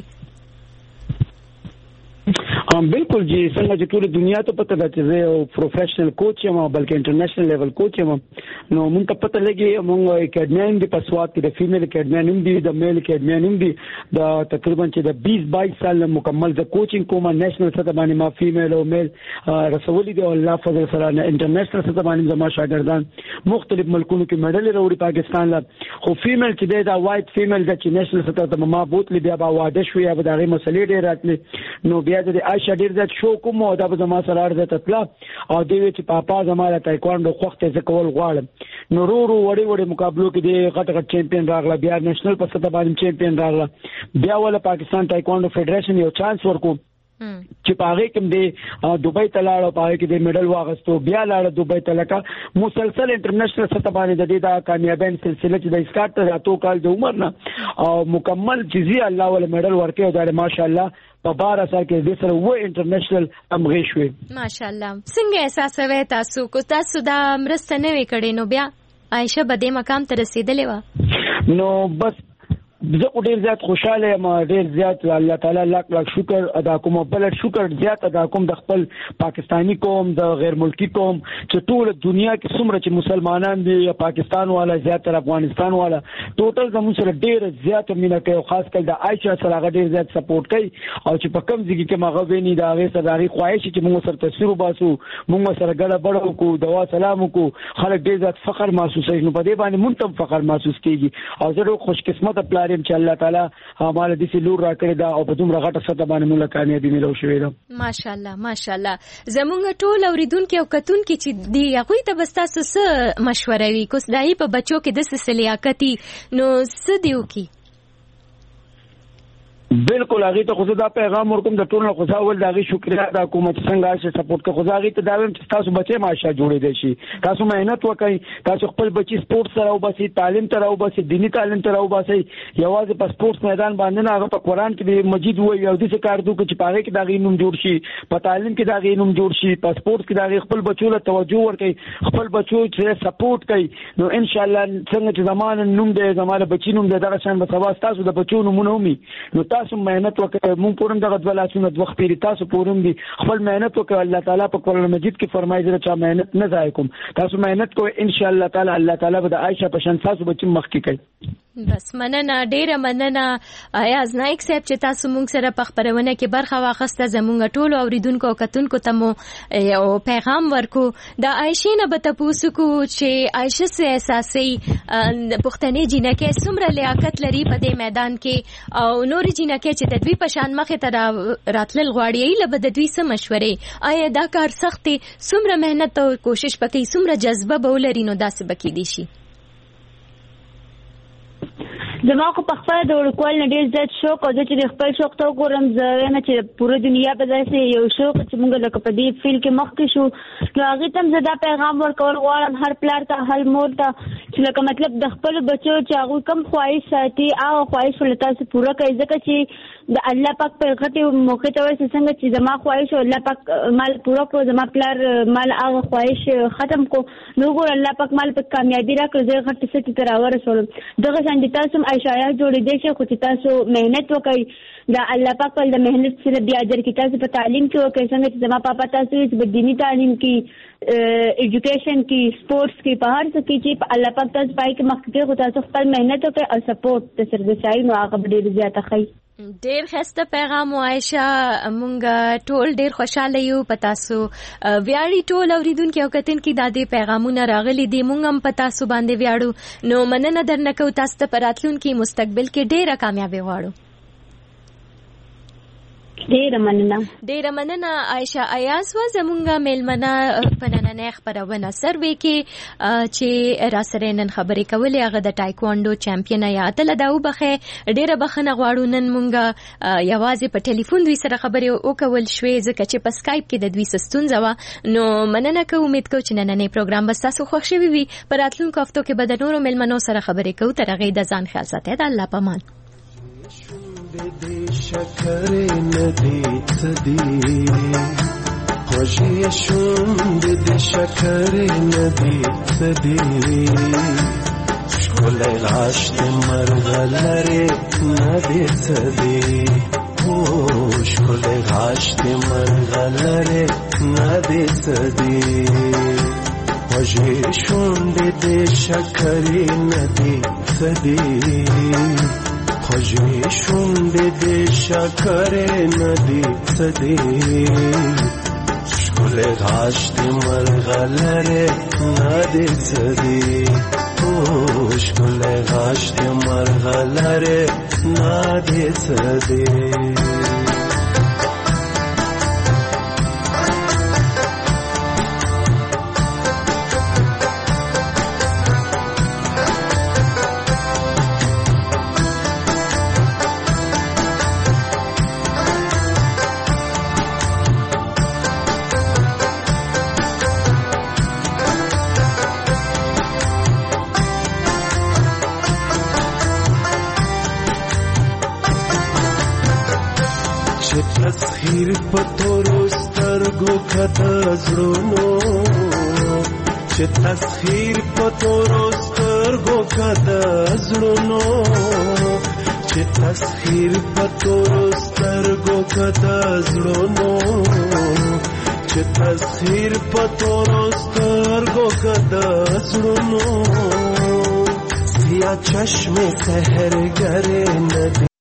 هم بالکل جی څنګه چې ټول دنیا ته پته ده چې زه یو پروفیشنل کوچ یم بلکې انټرنیشنل لیول کوچ یم نو مونږ ته پته لګي مونږ اکیډمي هم د پسوات کې د فیمیل اکیډمي هم دي د میل اکیډمي هم دي د تقریبا چې د بیس بایس سال مکمل د کوچینګ کوم نېشنل سطح باندې ما فیمیل او میل رسولي دي او الله فضل سره انټرنیشنل سطح باندې زما شاګردان مختلف ملکونو کې میډل وروړي پاکستان لا خو فیمیل چې دا وایټ فیمیل د نېشنل سطح ته ما بوتلی بیا با واده شو یا به دغه مسلې ډېر راتلې نو بیا د عائشہ ډیر ځات شو کوم او دا به زما سره ارزه تطلا او دوی چې پاپا زما له تایکوانډو خوخته ځکول غواړم نو ورو ورو وړي وړي مقابلو کې د غټ غټ چمپیون راغله بیا نېشنل په سطح باندې چمپیون راغله بیا ول پاکستان تایکوانډو فدریشن یو چانس ورکو چې پاره کوم دی دوبۍ ته لاړ او پاره کې د میډل واغستو بیا لاړ دوبۍ ته لکه مسلسل انټرنیشنل سطح باندې د دې دا کامیابین سلسله چې د اسکاټ ته راتو کال د عمر نه او مکمل چیزي الله ول میډل ورکه او دا ماشاءالله په بار اثر کې د سره و انټرنیشنل امغه شوې ماشاءالله. څنګه احساس وې تاسو کو تاسو دا مرسته نه وکړې نو بیا عائشه بده مقام ته رسیدلې و نو بس زه ډیر زیات خوشاله یم ډیر زیات الله تعالی لاک لاک شکر ادا کوم بل شکر زیات ادا کوم د خپل پاکستانی قوم د غیر ملکی قوم چې ټول دنیا کې څومره چې مسلمانان دي یا پاکستان والا زیات تر افغانستان والا ټوټل زموږ سره ډیر زیات مینه کوي خاص کل د عائشه سره هغه ډیر زیات سپورټ کوي او چې په کم ځای کې مغه ویني دا هغه سره هغه خواهش چې موږ سره تصویر وباسو موږ سره ګډه بڑو کو دوا سلام کو خلک ډیر زیات فخر محسوسوي نو په دې باندې مونږ هم فخر محسوس کیږي او زه ډېر خوش قسمت پلارم چې الله تعالی هماله د سلور راکړی دا او په دومره غټه سطح باندې موږ کامیابی ملو شوې ده ماشاءالله ماشاءالله. زمونږ ټول اوریدونکو او کتونکو چې دی هغه ته بس تاسو څه مشوره وی کوس دای په بچو کې د سلیاقتي نو څه دیو کی بالکل هغه ته خو دا پیغام ورکوم د ټولو خو ځاول دغه شکریا د حکومت څنګه چې سپورټ کوي خو هغه ته دا ویم چې تاسو بچي ماشا جوړې دي شي تاسو مهنت وکړئ تاسو خپل بچي سپورټ سره او بسي تعلیم تر او بسي دینی تعلیم تر او بسي یوازې په سپورټ میدان باندې نه هغه په قران کې مجید وایي او د څه کار دوی چې پاره کې دا غینوم جوړ شي په تعلیم کې دا غینوم جوړ شي په سپورټ کې دا خپل بچو له توجه ورکړي خپل بچو چې سپورټ کوي نو ان شاء الله څنګه چې زمانه نوم دې زماره بچی نوم دې دا شان به سبا تاسو د بچو نومونه ومي نو تاسو مهنت وکړئ مونږ پورم دغه ولاسونه د وخت پیری تاسو پورم دي خپل مهنت وکړئ الله تعالی په قرآن مجید کې فرمایي چې مهنت نه ضایع کوم تاسو مهنت کوئ ان شاء الله تعالی الله تعالی به د عائشه په شان تاسو بچی مخ کې کوي. بس مننه ډیره مننه ایاز نایک صاحب چې تاسو مونږ سره په خبرونه کې برخه واخسته زمونږ ټولو اوریدونکو او کتونکو ته مو یو پیغام ورکو د عائشه نه به تاسو کو چې عائشه سه احساسي پښتني جنکه څومره لیاقت لري په دې میدان کې او نور جنکه چې د دوی په شان مخه ته راتلل غواړي له بد دوی سم مشورې آیا دا کار سخت څومره مهنت او کوشش پکې څومره جذبه به ولري نو داسې بکې دي شي زما خو په خپل د ورکوال نه ډیر زیات شوق او چې د خپل شوق ته وګورم زه نه چې پوره دنیا په داسې یو شوق چې موږ لکه په دې فیل کې مخ کې شو نو هغه تم زه دا پیغام ورکول غواړم هر پلار ته هر مور ته چې لکه مطلب د خپل بچو چې هغه کم خواهش ساتي او خواهش ولته سره پوره کوي ځکه چې د الله پاک په غټي موخه ته ورسې څنګه چې زما خواهش او الله پاک مال پوره کو زما پلار مال هغه خواهش ختم کو نو ګور الله پاک مال په کامیابی راکړي زه غټ څه تر اورسول دغه څنګه تاسو عائشہ جوړې دي چې خو تاسو مهنت وکړئ دا الله پاک په مهنت سره بیا اجر کې تاسو په تعلیم کې وکړئ څنګه چې زما پاپا تاسو په دینی تعلیم کې ایجوکیشن کې سپورتس کې په هر څه کې چې الله پاک تاسو پای کې مخکې خو تاسو خپل مهنت وکړئ او سپورت تر سره ځای نو هغه ډیر زیات ښه ډیر خسته پیغام عائشہ مونږ ټول ډیر خوشاله یو پتا سو ویاړي ټول اوریدونکو او کتونکو د دې پیغامونه راغلي دي مونږ هم پتا سو باندې ویاړو نو مننه درنکو تاسو ته پراتلونکو مستقبل کې ډیره کامیابی غواړو ډیره مننه ډیره مننه عائشہ ایاز و زمونږه میلمنه په نننې خبرونه سروي کې چې را سره نن خبرې کولې هغه د ټایکوانډو چمپیون یا تل دا وبخه ډیره بخنه غواړو نن مونږه یوازې په ټلیفون دوی سره خبرې وکول شوې ځکه چې په سکایپ کې د دوی ستونزه و نو مننه کوم امید کوم چې نننې پروګرام بس تاسو خوښ شوي وي پر راتلونکو هفتو کې به د نورو میلمنو سره خبرې کوو تر هغه د ځان خیال ساتئ د الله پامان شکر ندی صدی خوشی شوند دی شکر ندی صدی شکل غاشت مرغلره ندی صدی شکل غاشت مرغلره ندی صدی خوشی شوند دی شکر ندی صدی خوشی شوند دی شکر ندی صدی شکل غاشت مرغلره ندی صدی شکل غاشت مرغلره ندی صدی چې تسخیر په تورو سترګو کته زړونو چې تسخیر په تورو سترګو کته زړونو چې تسخیر په تورو سترګو کته زړونو چې تسخیر په تورو سترګو کته زړونو سیا چشم سحر گره ندی